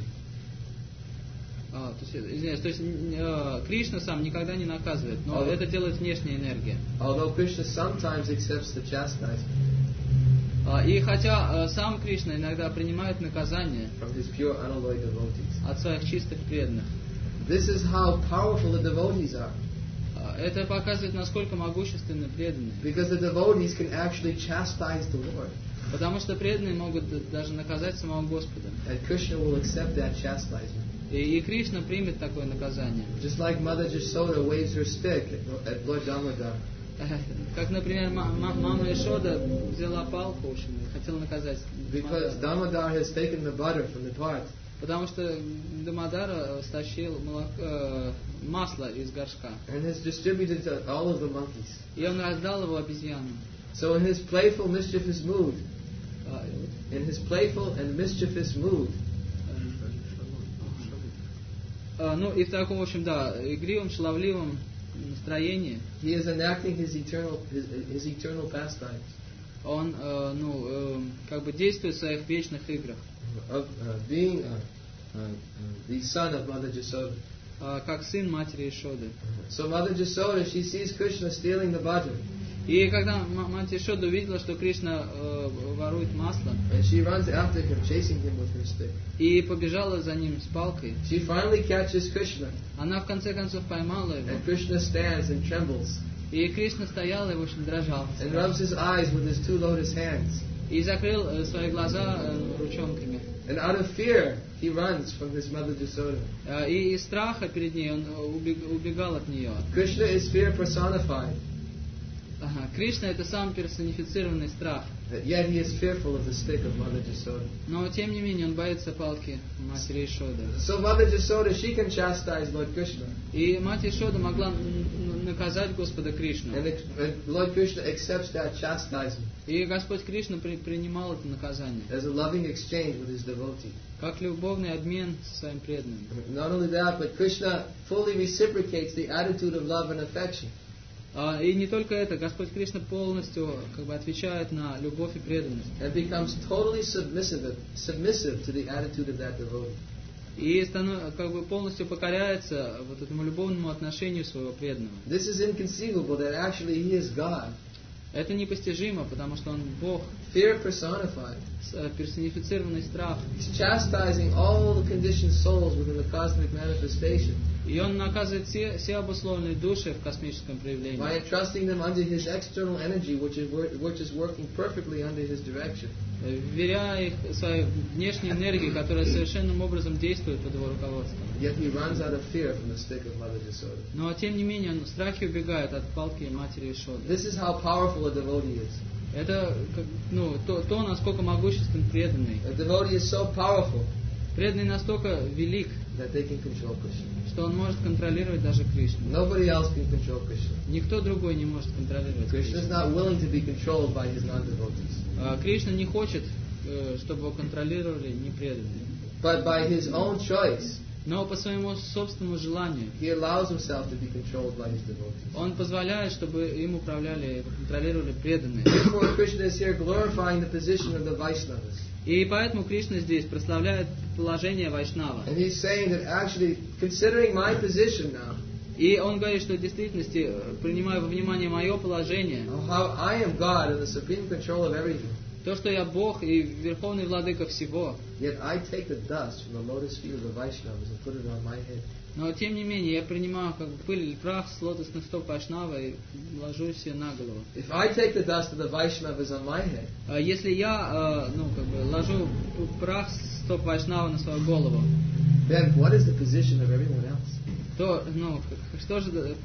То есть Кришна сам никогда не наказывает, но это делает внешняя энергия. Although Krishna sometimes accepts the chastisement И хотя сам Кришна иногда принимает наказание from his pure unalloyed devotees. от своих чистых преданных, This is how powerful the devotees are, это показывает, насколько могущественны преданные. because the devotees can actually chastise the Lord, Потому что преданные могут даже наказать самого Господа. and Krishna will accept that chastisement. И Кришна примет такое наказание. Just like Mother Jasoda waves her stick at Lord Damodar. Как, например, мама Ишода взяла палку, в общем, и хотела наказать Because Damodar has taken the butter from the pot, потому что Дамодара стащил масло из горшка. and has distributed to all of the monkeys. И он раздал его обезьянам. So in his playful, mischievous mood, И в таком, в общем, игривом, шаловливом настроении he is enacting his eternal pastimes он, как бы действует в своих вечных играх, of being the son of Mother Jasoda. как сын матери Ишоды. So Mother Jasoda, she sees Krishna stealing the butter, И когда мать Ишода увидела, что Кришна ворует масло, and she runs after him, chasing him with her stick. и побежала за ним с палкой, She finally catches Krishna, она в конце концов поймала его. and Krishna stands and trembles, И Кришна стоял и, в общем, дрожал. and rubs his eyes with his two lotus hands. И закрыл свои глаза ручонками. And out of fear, he runs from his Mother Jasoda. И из страха перед ней он убегал от нее. Krishna is fear personified, Кришна — это сам персонифицированный страх. yet he is fearful of the stick of Mother Jasoda. Но, тем не менее, он боится палки матери Ишоды. So Mother Jasoda, she can chastise Lord Krishna, И мать Ишода могла наказать Господа Кришну. and Lord Krishna accepts that chastisement И Господь Кришна принимал это наказание, as a loving exchange with his devotee. как любовный обмен со своим преданным. Not only that, but Krishna fully reciprocates the attitude of love and affection. И не только это, Господь Кришна полностью как бы отвечает на любовь и преданность. And becomes totally submissive to the attitude of that devotee. И как бы полностью покоряется вот этому любовному отношению своего преданного. This is inconceivable that actually he is God, Это непостижимо, потому что он Бог, fear personified. Персонифицированный страх. He's chastising all the conditioned souls within the cosmic manifestation И он наказывает все обусловленные души в космическом проявлении, by entrusting them under his external energy, which is working perfectly under his direction. вверяя их своей внешней энергии, которая совершенным образом действует под его руководством. Yet he runs out of fear from the stick of Mother Yasoda. Но тем не менее он в страхе убегает от палки матери Ишоды. This is how powerful a devotee is. Это то, насколько могуществен преданный. A devotee is so powerful Преданный настолько велик, that they can control Krishna. что он может контролировать даже Кришну. Nobody else can control Krishna. Никто другой не может контролировать Krishna is Кришну. not willing to be controlled by his non-devotees. Кришна не хочет, чтобы его контролировали непреданные. But by his own choice, Но по своему собственному желанию he allows himself to be controlled by his devotees. он позволяет, чтобы им управляли, контролировали преданные. Therefore, Krishna is here glorifying the position of the Vaishnavas. И поэтому Кришна здесь прославляет положение Вайшнава. And he's saying that actually, considering my position now, И он говорит, что в действительности, принимая во внимание мое положение, how I am God and the supreme control of everything, то, что я Бог и Верховный Владыка всего, yet I take the dust from the lotus feet of the Vaishnavas and put it on my head. но тем не менее я принимаю как бы пыль или прах с лотосных стоп Вайшнава и ложу себе на голову. If I take the dust of the Vaishnavas on my head, Если я ложу прах с стоп Вайшнава на свою голову, then what is the position of everyone else? то что же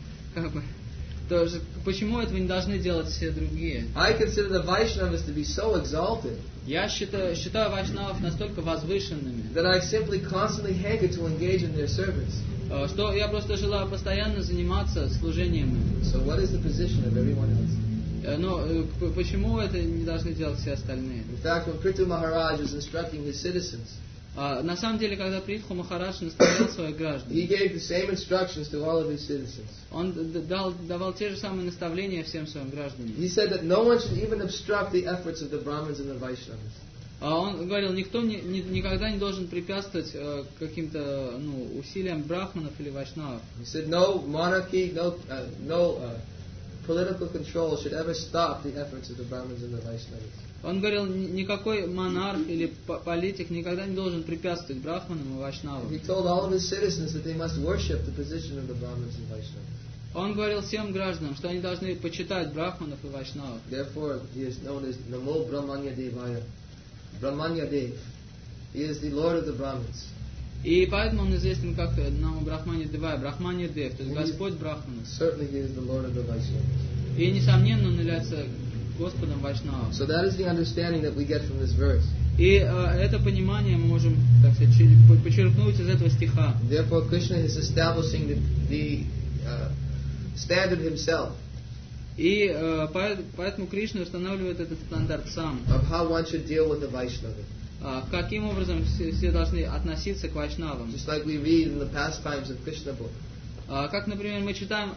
почему этого не должны делать все другие? I consider the Vaishnavas to be so exalted Я считаю Вайшнавов настолько возвышенными, that I simply constantly hanker to engage in their service. что я просто желаю постоянно заниматься служением им. So what is the position of everyone else? Но почему это не должны делать все остальные? In fact, when Prithu Maharaj was instructing his citizens, На самом деле, когда Притху Махарадж наставлял своих граждан, he gave the same instructions to all of his citizens. он давал те же самые наставления всем своим гражданам. He said that no one should even obstruct the efforts of the Brahmins and the Vaishnavas. Он говорил, никто никогда не должен препятствовать каким-то усилиям брахманов или вайшнавов. He said no monarchy, no political control should ever stop the efforts of the Brahmins and the Vaishnavas. Он говорил, никакой монарх или политик никогда не должен препятствовать брахманам и вайшнавам. He told all of his citizens that they must worship the position of the Brahmins and Vaishnavas. Он говорил всем гражданам, что они должны почитать брахманов и вайшнавов. Therefore, he is known as Namo Brahmanya Devaya. Brahmanya Dev. He is the Lord of the Brahmins. И поэтому он известен как Намо Брахмани Девая, Брахмани Дев, то есть Господь Брахманов. Certainly he is the Lord of the Vaishnavas. И несомненно он является Господом Вайшнавов. So that is the understanding that we get from this verse. И это понимание мы можем, так сказать, подчеркнуть из этого стиха. Therefore, Krishna is establishing the standard himself И поэтому Кришна устанавливает этот стандарт сам. of how one should deal with the Vaishnava. Каким образом все должны относиться к вайшнавам. Just like we read in the pastimes of Krishna book. Как, например, мы читаем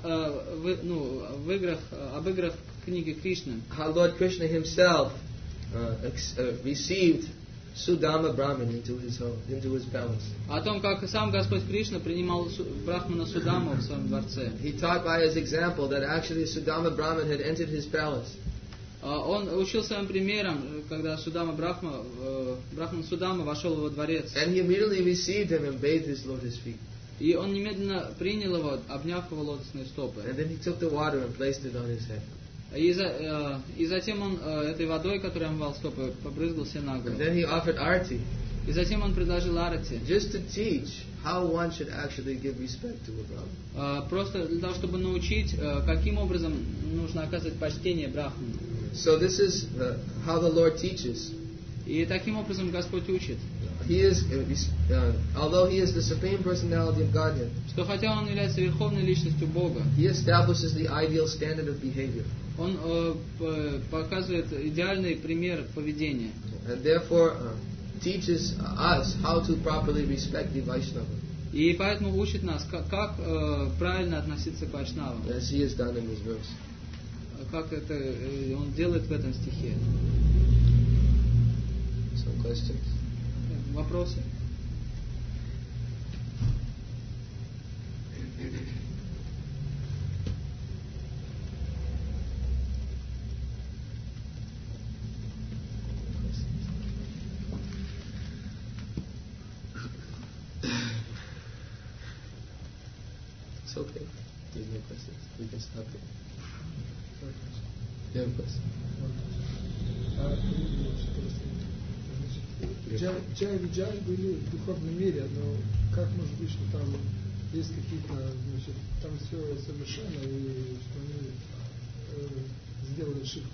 об играх книги Кришны. How Lord Krishna himself received Sudama Brahman into his home, into his palace. О том, как сам Господь Кришна принимал Брахмана Судаму в своем дворце. He taught by his example that actually Sudama Brahman had entered his palace. Он учил своим примером, когда Брахман Судама вошел в его дворец. And he immediately received him and bathed his lotus feet. И он немедленно принял его, обняв его лотосные стопы. And then he took the water and placed it on his head. И затем он этой водой, которой омывал стопы, побрызгал себе на And голову. then he offered arati, И затем он предложил арати, just to teach how one should actually give respect to a Brahman. просто для того, чтобы научить, каким образом нужно оказывать почтение брахману. So this is how the Lord teaches. И таким образом Господь учит, He is, although He is the Supreme Personality of Godhead, что хотя Он является верховной личностью Бога, He establishes the ideal standard of behavior. Он показывает идеальный пример поведения. And therefore teaches us how to properly respect the Vaishnava, И поэтому учит нас, как правильно относиться к вайшнавам. as He has done in this verse. Как это Он делает в этом стихе. Some questions? Вопросы? It's okay. There's no questions. We can stop it. You have a question? Джай и Виджай были в духовном мире, но как может быть, что там есть какие-то, значит, там все совершенно, и что они сделали ошибку?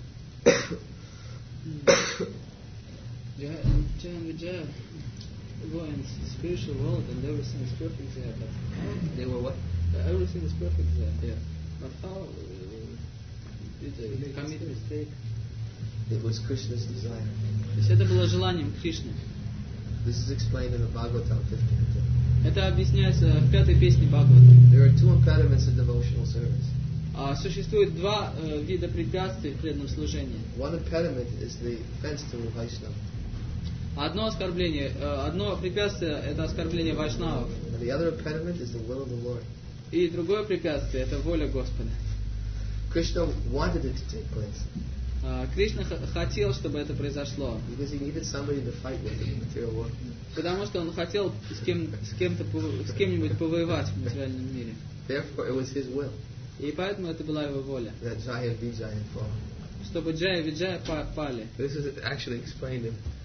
Jai and Vijaya were in spiritual world and everything is perfect there, but They were what? everything is perfect there. Yeah. But how did they commit mistake? It was Krishna's desire. То есть это было желанием Кришны. This is explained in the Bhagavatam 15. Это объясняется в 5-й песне Бхагавата. There are two impediments in devotional service. Существует два вида препятствий в преданном служении. One impediment is the offense to Vaishnava. Одно препятствие – это оскорбление вайшнавов. And the other impediment is the will of the Lord. И другое препятствие – это воля Господа. Krishna wanted it to take place Кришна хотел, чтобы это произошло. because he needed somebody to fight with in the material world. Потому что он хотел с кем-нибудь повоевать в материальном мире. Therefore, it was his will И поэтому это была его воля. that Jaya and Vijaya fall. Чтобы Джая и Виджая пали. This is actually explained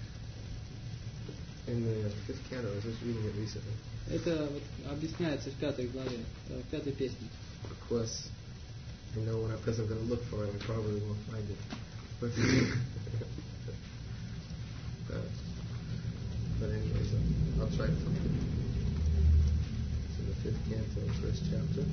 in the 5th canto. I was just reading it recently. Это вот объясняется в 5 главе, в 5 песне. Of course, I know when because I'm going to look for it, I probably won't find it. But, but anyways, I'll try to find it. It's in the 5th canto, 1st chapter.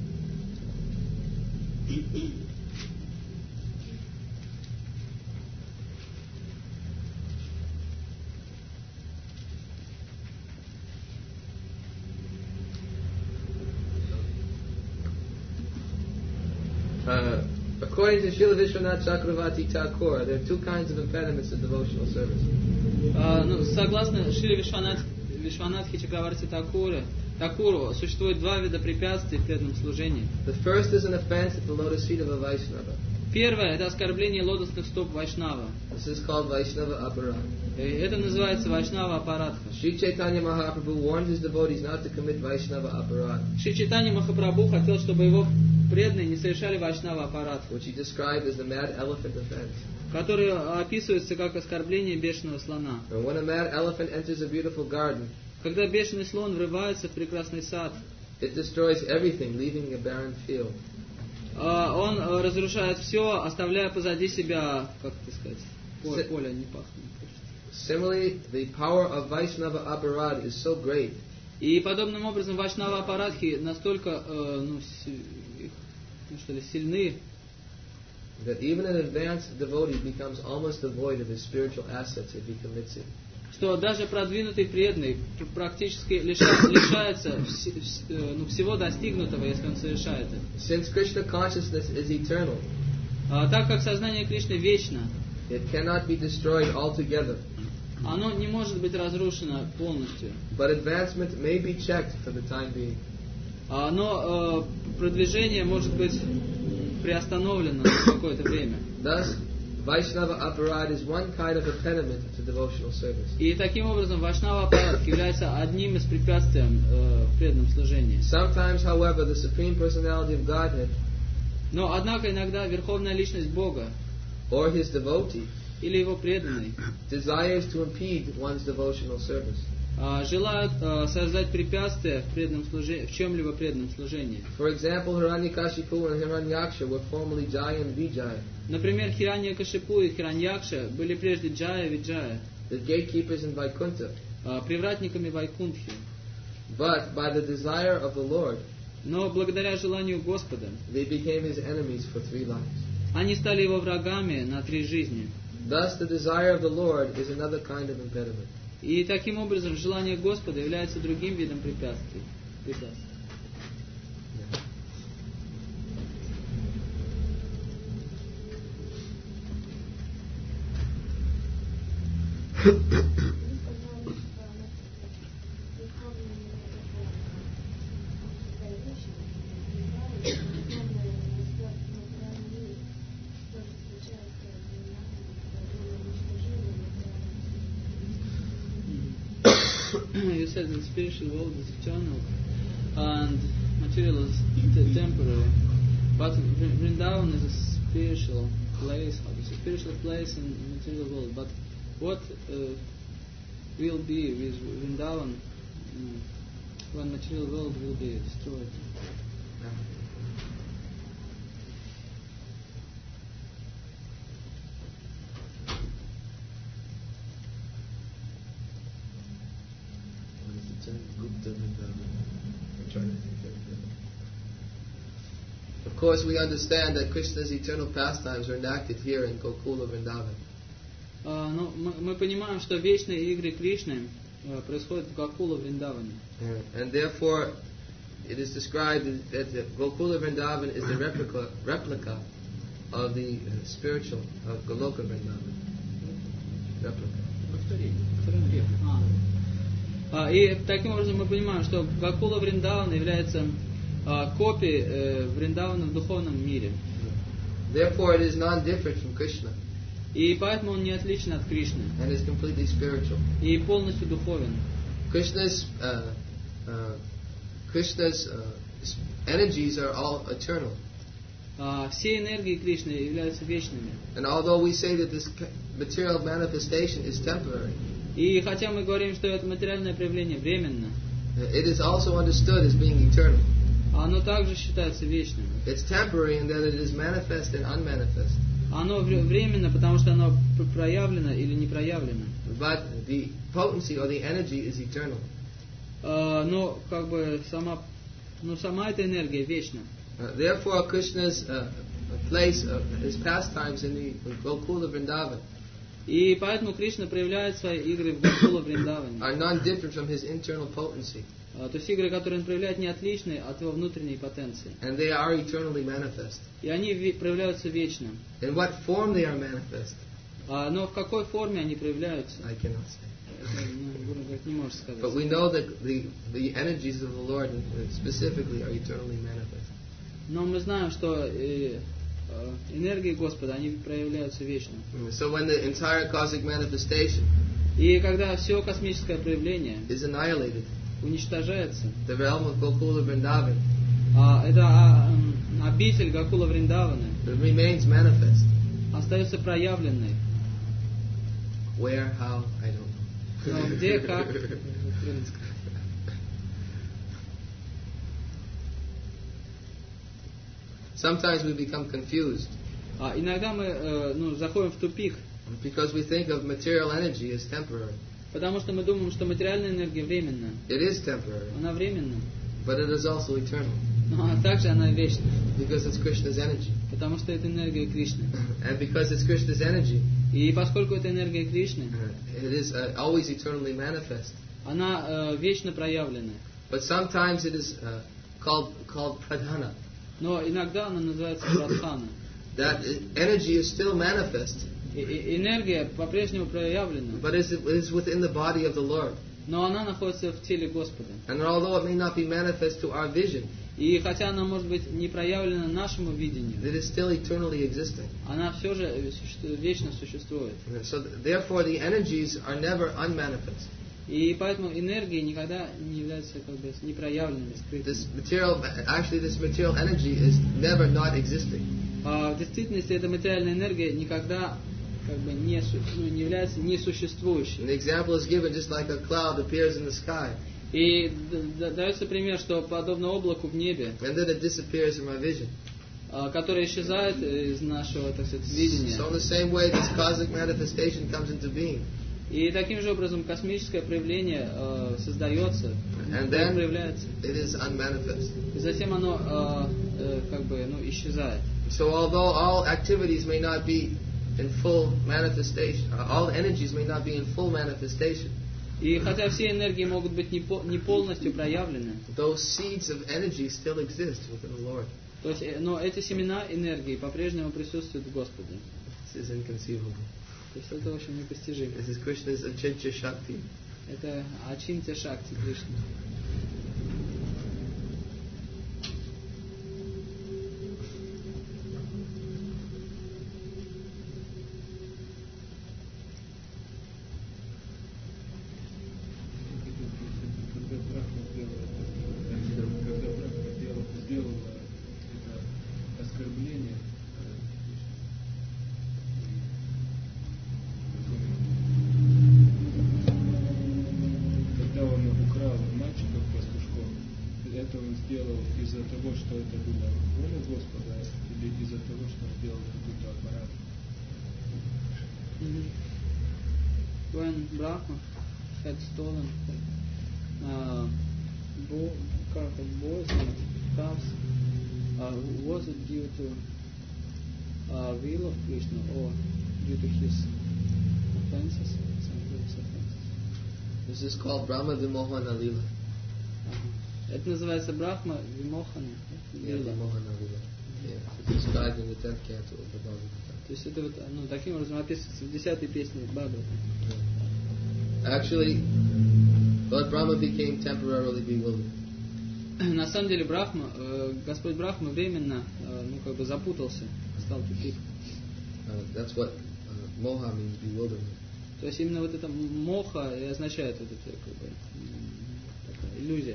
According to Srila Vishwanath Chakravarti Thakur, there are two kinds of impediments to devotional service. Согласно Шри Вишванатхи Чакраварти Такуру, существует два вида препятствий в преданном служении. The first is an offense at the lotus feet of a Vaishnava. Первое – это оскорбление лотосных стоп Вайшнава. This is called Vaishnava Aparadha. Это называется Вайшнава Апарадха. Sri Chaitanya Mahaprabhu warned his devotees not to commit Vaishnava Aparadha, Шри Чайтанья Махапрабху хотел, чтобы его преданные не совершали Вайшнава Апарадху, which he described as the mad elephant offense. который описывается как оскорбление бешеного слона. And when a mad elephant enters a beautiful garden, Когда бешеный слон врывается в прекрасный сад, it destroys everything, leaving a barren field. он разрушает все, оставляя позади себя, как это сказать, поле не пахнет. Similarly, the power of Vaishnava Aparadha is so great И подобным образом Вайшнава Апарадхи настолько сильны, that even an advanced devotee becomes almost devoid of his spiritual assets if he commits it. что даже продвинутый преданный практически лишается всего достигнутого, если он совершает это. Since Krishna consciousness is eternal, Так как сознание Кришны вечно, it cannot be destroyed altogether, оно не может быть разрушено полностью. but advancement may be checked for the time being. Но продвижение может быть приостановлено на какое-то время. Thus, Vaishnava Aparadha is one kind of impediment to devotional service. И таким образом Вайшнава Апарадха является одним из препятствий в преданном служении. Sometimes, however, the Supreme Personality of Godhead Но однако иногда Верховная Личность Бога or his devotee или его преданный desires to impede one's devotional service. желают создать препятствия в чем-либо преданном служении. For example, Hiranyakashipu and Hiranyaksha were formerly Jaya and Vijaya, Например, Хираньякашипу и Хираньякша были прежде Джая и Виджая, the gatekeepers in Vaikuntha. привратниками Вайкунтхи. But by the desire of the Lord, Но благодаря желанию Господа they became his enemies for 3 lives. они стали его врагами на 3 жизни. Thus, the desire of the Lord is another kind of impediment. И таким образом желание Господа является другим видом препятствий. You said the spiritual world is eternal and material is temporary, but Vrindavan is a spiritual place, spiritual place in material world. But what will be with Vrindavan when material world will be destroyed? Of course, we understand that Krishna's eternal pastimes are enacted here in Gokula Vrindavan. Но мы понимаем, что вечные игры Кришны происходят в Гокула Вриндаване. And therefore, it is described that Gokula Vrindavan is the replica of the spiritual of Goloka Vrindavan. Replica. И таким образом мы понимаем, что Гокула Вриндавана является копией Вриндавана в духовном мире. Therefore, it is non-different from Krishna. И поэтому он не отличен от Кришны. And is completely spiritual. И полностью духовен. Krishna's energies are all eternal. Все энергии Кришны являются вечными. And although we say that this material manifestation is temporary, и хотя мы говорим, что это материальное проявление временно, it is also understood as being eternal. Оно также считается вечным. It's temporary in that it is manifest and unmanifest. Оно временно, потому что оно проявлено или не проявлено. But the potency or the energy is eternal. Но как бы сама эта энергия вечна. Therefore, Krishna's place, his pastimes in the Gokula Vrindavan, и поэтому Кришна проявляет свои игры в Гокула Вриндаване. Are non-different from his internal potency. То есть игры, которые он проявляет, не отличны от его внутренней потенции. And they are eternally manifest. И они проявляются вечно. In what form they are manifest? Но в какой форме они проявляются? I cannot say. Не можешь сказать. But we know that the energies of the Lord specifically are eternally manifest. Но мы знаем, что энергии Господа, они проявляются вечно. So when the entire cosmic manifestation и когда все космическое проявление is annihilated, уничтожается, the realm of Gokula Vrindavan, это обитель Гокула Вриндавана, remains manifest. Остается проявленной. Where, how, I don't know. Но где, как? Sometimes we become confused. Иногда мы заходим в тупик. Because we think of material energy as temporary. Потому что мы думаем, что материальная энергия временна. It is temporary. Она временна. But it is also eternal. Но также она вечна. Because it's Krishna's energy. Потому что это энергия Кришны. And because it's Krishna's energy, и поскольку это энергия Кришны, it is always eternally manifest. Она вечно проявлена. But sometimes it is called pradhana. Но иногда она называется прадхана. That energy is still manifest. Энергия по-прежнему проявлена. But it is within the body of the Lord. Но она находится в теле Господа. And although it may not be manifest to our vision, и хотя она может быть не проявлена нашему видению, it is still eternally existing. Она все же вечно существует. So therefore the energies are never unmanifest. И поэтому энергии никогда не являются как бы непроявленными, скрытыми. This material energy is never not existing. В действительности эта материальная энергия никогда как бы не является несуществующей. The example is given just like a cloud appears in the sky. И дается пример, что подобно облаку в небе, and then it disappears from our vision. Которое исчезает из нашего, так сказать, видения. So in the same way, this cosmic manifestation comes into being. И таким же образом космическое проявление создается, проявляется. It is unmanifest. И затем оно как бы исчезает. So although all activities may not be in full manifestation, all energies may not be in full manifestation. И хотя все энергии могут быть не полностью проявлены, those seeds of energy still exist within the Lord. То есть, но эти семена энергии по-прежнему присутствуют в Господе. This is inconceivable. То есть это очень непостижимо. This is Krishna's Achintya Shakti. Это Ачинтя Шакти Кришны. из-за того, что это было воля Господа, или из-за того, что он сделал какой-то аппарат? When Brahma had stolen boys and calves, was it due to will of Krishna or due to his offenses? This is called Brahma Vimohana Lila. Это называется Брахма Вимохана Yeah, Лила. Vimohana Lila. Yeah, it's described in the 10th canto of the Bhagavad Gita. То есть это вот, таким образом описывается в 10-й песне Бхагавата. Actually, Lord Brahma became temporarily bewildered. На самом деле Господь Брахма временно запутался, стал тупик. That's what moha means, bewilderment. То есть именно вот это моха и означает вот это такая иллюзия.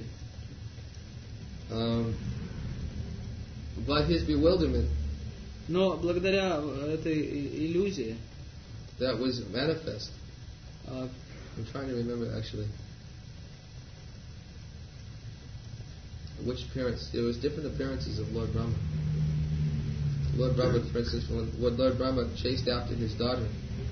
But his bewilderment Но благодаря этой иллюзии, that was manifest, I'm trying to remember actually which appearance. There was different appearances of Lord Brahma. Lord Brahma, for instance, when Lord Brahma chased after his daughter,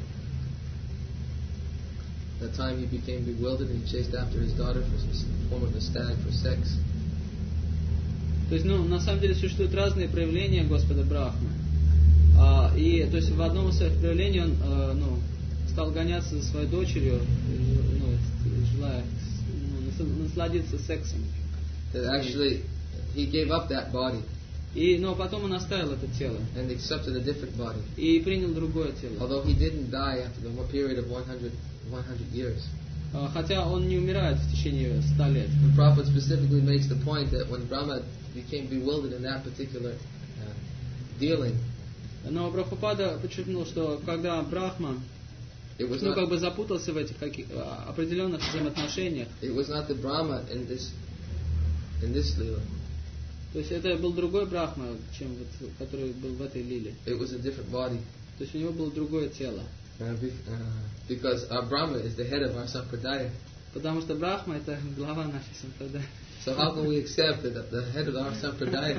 that time he became bewildered and he chased after his daughter for the form of a stag for sex. то есть, на самом деле существуют разные проявления Господа Брахмы. И то есть в одном из своих проявлений он стал гоняться за своей дочерью, желая насладиться сексом. That actually he gave up that body Но потом он оставил это тело and accepted a different body. и принял другое тело. Although he didn't die after the period of 100 years. Хотя он не умирает в течение 100 лет. The Prabhupada specifically makes the point that when Brahma became bewildered in that particular dealing, Но Прабхупада подчеркнул, что когда Брахма it was not запутался в этих определенных взаимоотношениях, it was not the Brahma in this lila. то есть это был другой Брахма, чем который был в этой лиле. It was a different body. То есть у него было другое тело. Because our Brahma is the head of our sampradaya. Потому что Брахма это глава нашей сампрадаи. So how can we accept that the head of our sampradaya?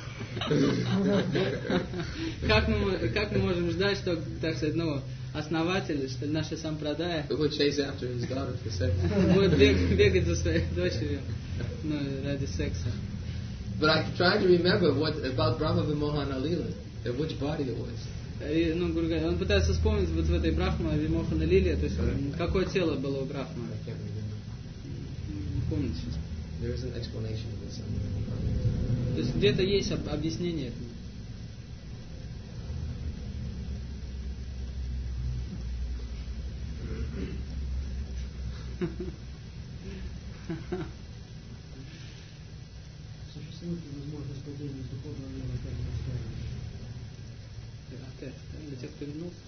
Как мы можем ждать, что, так сказать, основатель, что нашей сампрадая Who would chase after his daughter for sex? будет бегать за своей дочерью ради секса? But I'm trying to remember what about Brahma Vimohana Lila, and which body it was. И, он пытается вспомнить вот в этой Брахма Вимохана Лиле, то есть какое тело было у Брахмы. I can't remember. Не помню сейчас. There is an explanation of this. То есть где-то есть объяснение этому. Существует ли возможность падения с духовного мира опять на Опять, для тех, кто вернулся?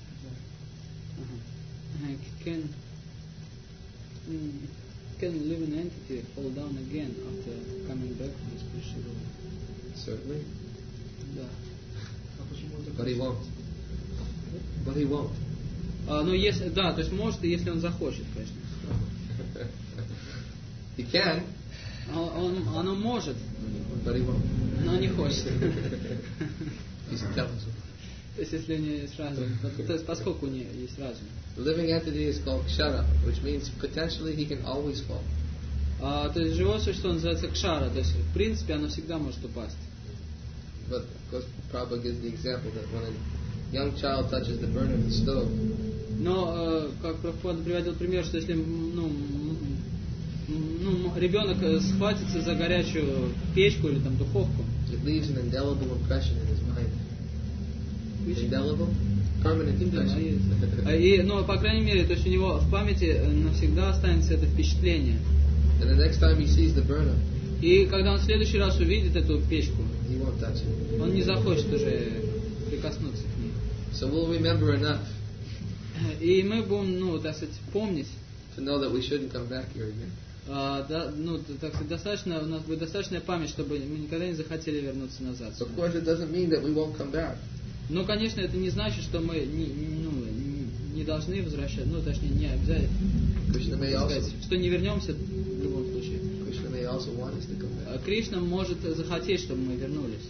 Can living entity fall down again after coming back from the spiritual world? Certainly. Да. But he won't. But he won't. Если, да, то есть может, если он захочет, конечно. He can. Оно может, But he won't. но не хочет. He's intelligent. То есть если у него есть разум, то есть поскольку у него есть разум. The living entity is called Kshara, which means potentially he can always fall. То есть живое существо называется Кшара, то есть в принципе оно всегда может упасть. But of course, Prabhupada gives the example that when a young child touches the burner of the stove, Но, как Прабхупада приводил пример, что если ребенок схватится за горячую печку или там духовку, it leaves an indelible impression in his mind. Indelible? Permanent impression. Но, по крайней мере, то есть у него в памяти навсегда останется это впечатление. And the next time he sees the burner, И когда он в следующий раз увидит эту печку, he won't touch it. он не захочет уже прикоснуться к ней. So we'll remember enough И мы будем, так сказать, помнить, to know that we shouldn't come back here again. так сказать, у нас будет достаточная память, чтобы мы никогда не захотели вернуться назад. Of course, it doesn't mean that we won't come back. Но, конечно, это не значит, что мы не должны возвращаться, точнее, не обязательно, Krishna may also, что не вернемся в любом случае. Krishna may also want us to come back. Кришна может захотеть, чтобы мы вернулись.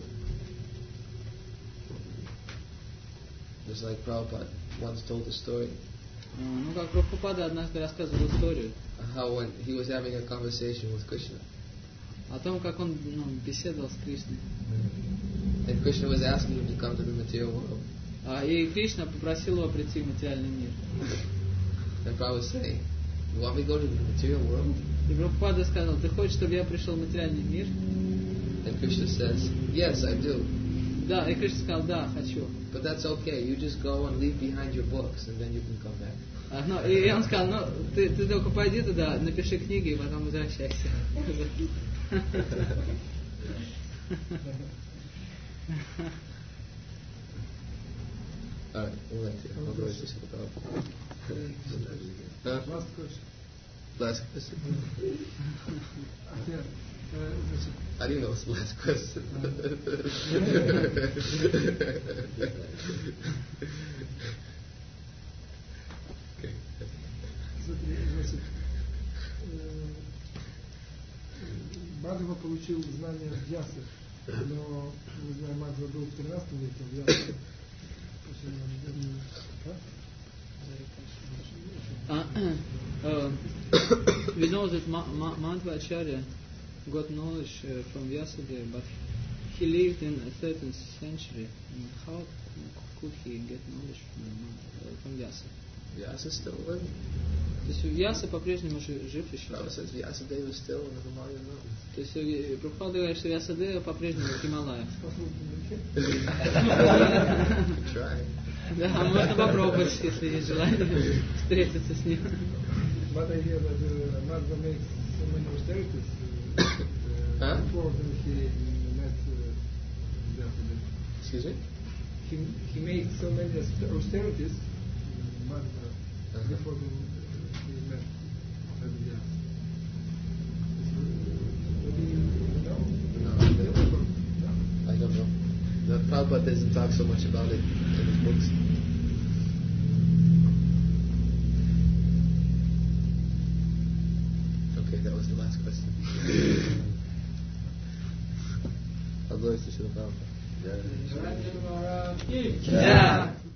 Just like Prabhupada once told a story. Ну, как Прабхупада однажды рассказывал историю How when he was having a conversation with Krishna. о том, как он беседовал с Кришной. And Krishna was asking him to come to the material world. И Кришна попросил его прийти в материальный мир. And Prabhupada was saying, you want me to go to the material world? И Прабхупада сказал, ты хочешь, чтобы я пришел в материальный мир? And Krishna says, yes, I do. Да, и Кришна сказал, да, хочу. But that's okay. You just go and leave behind your books, and then you can come back. И он сказал, ты только пойди туда, напиши книги, и потом возвращайся. All right, we'll let you. I'll go with this about. Last question. Last question. Yeah. Значит, I didn't know it was the last question. Okay. Значит, Мадхава получил знания от Вьясы, но, не знаю, Мадхава был в 13 веке, а Вьяса... We know that Madhvacharya got knowledge from Vyasadeva, but he lived in the 13th century. And how could he get knowledge from Vyasa? Vyasa still living. То есть Vyasa по-прежнему жив еще. Prabhupada says Vyasadeva is still in the Himalayan mountains. То есть Прабхупада говорит, что Вьясадева по-прежнему в Гималаях. Try. Да, можно попробовать, если есть желание встретиться с ним. But I hear that Madhava makes so many austerities before he met Vyasadeva. Excuse me? He made so many austerities, Madhava, before he met Vyasa. I don't know. The Prabhupada doesn't talk so much about it in his books. Okay, that was the last question. I'll go to Srila Prabhupada. Yeah.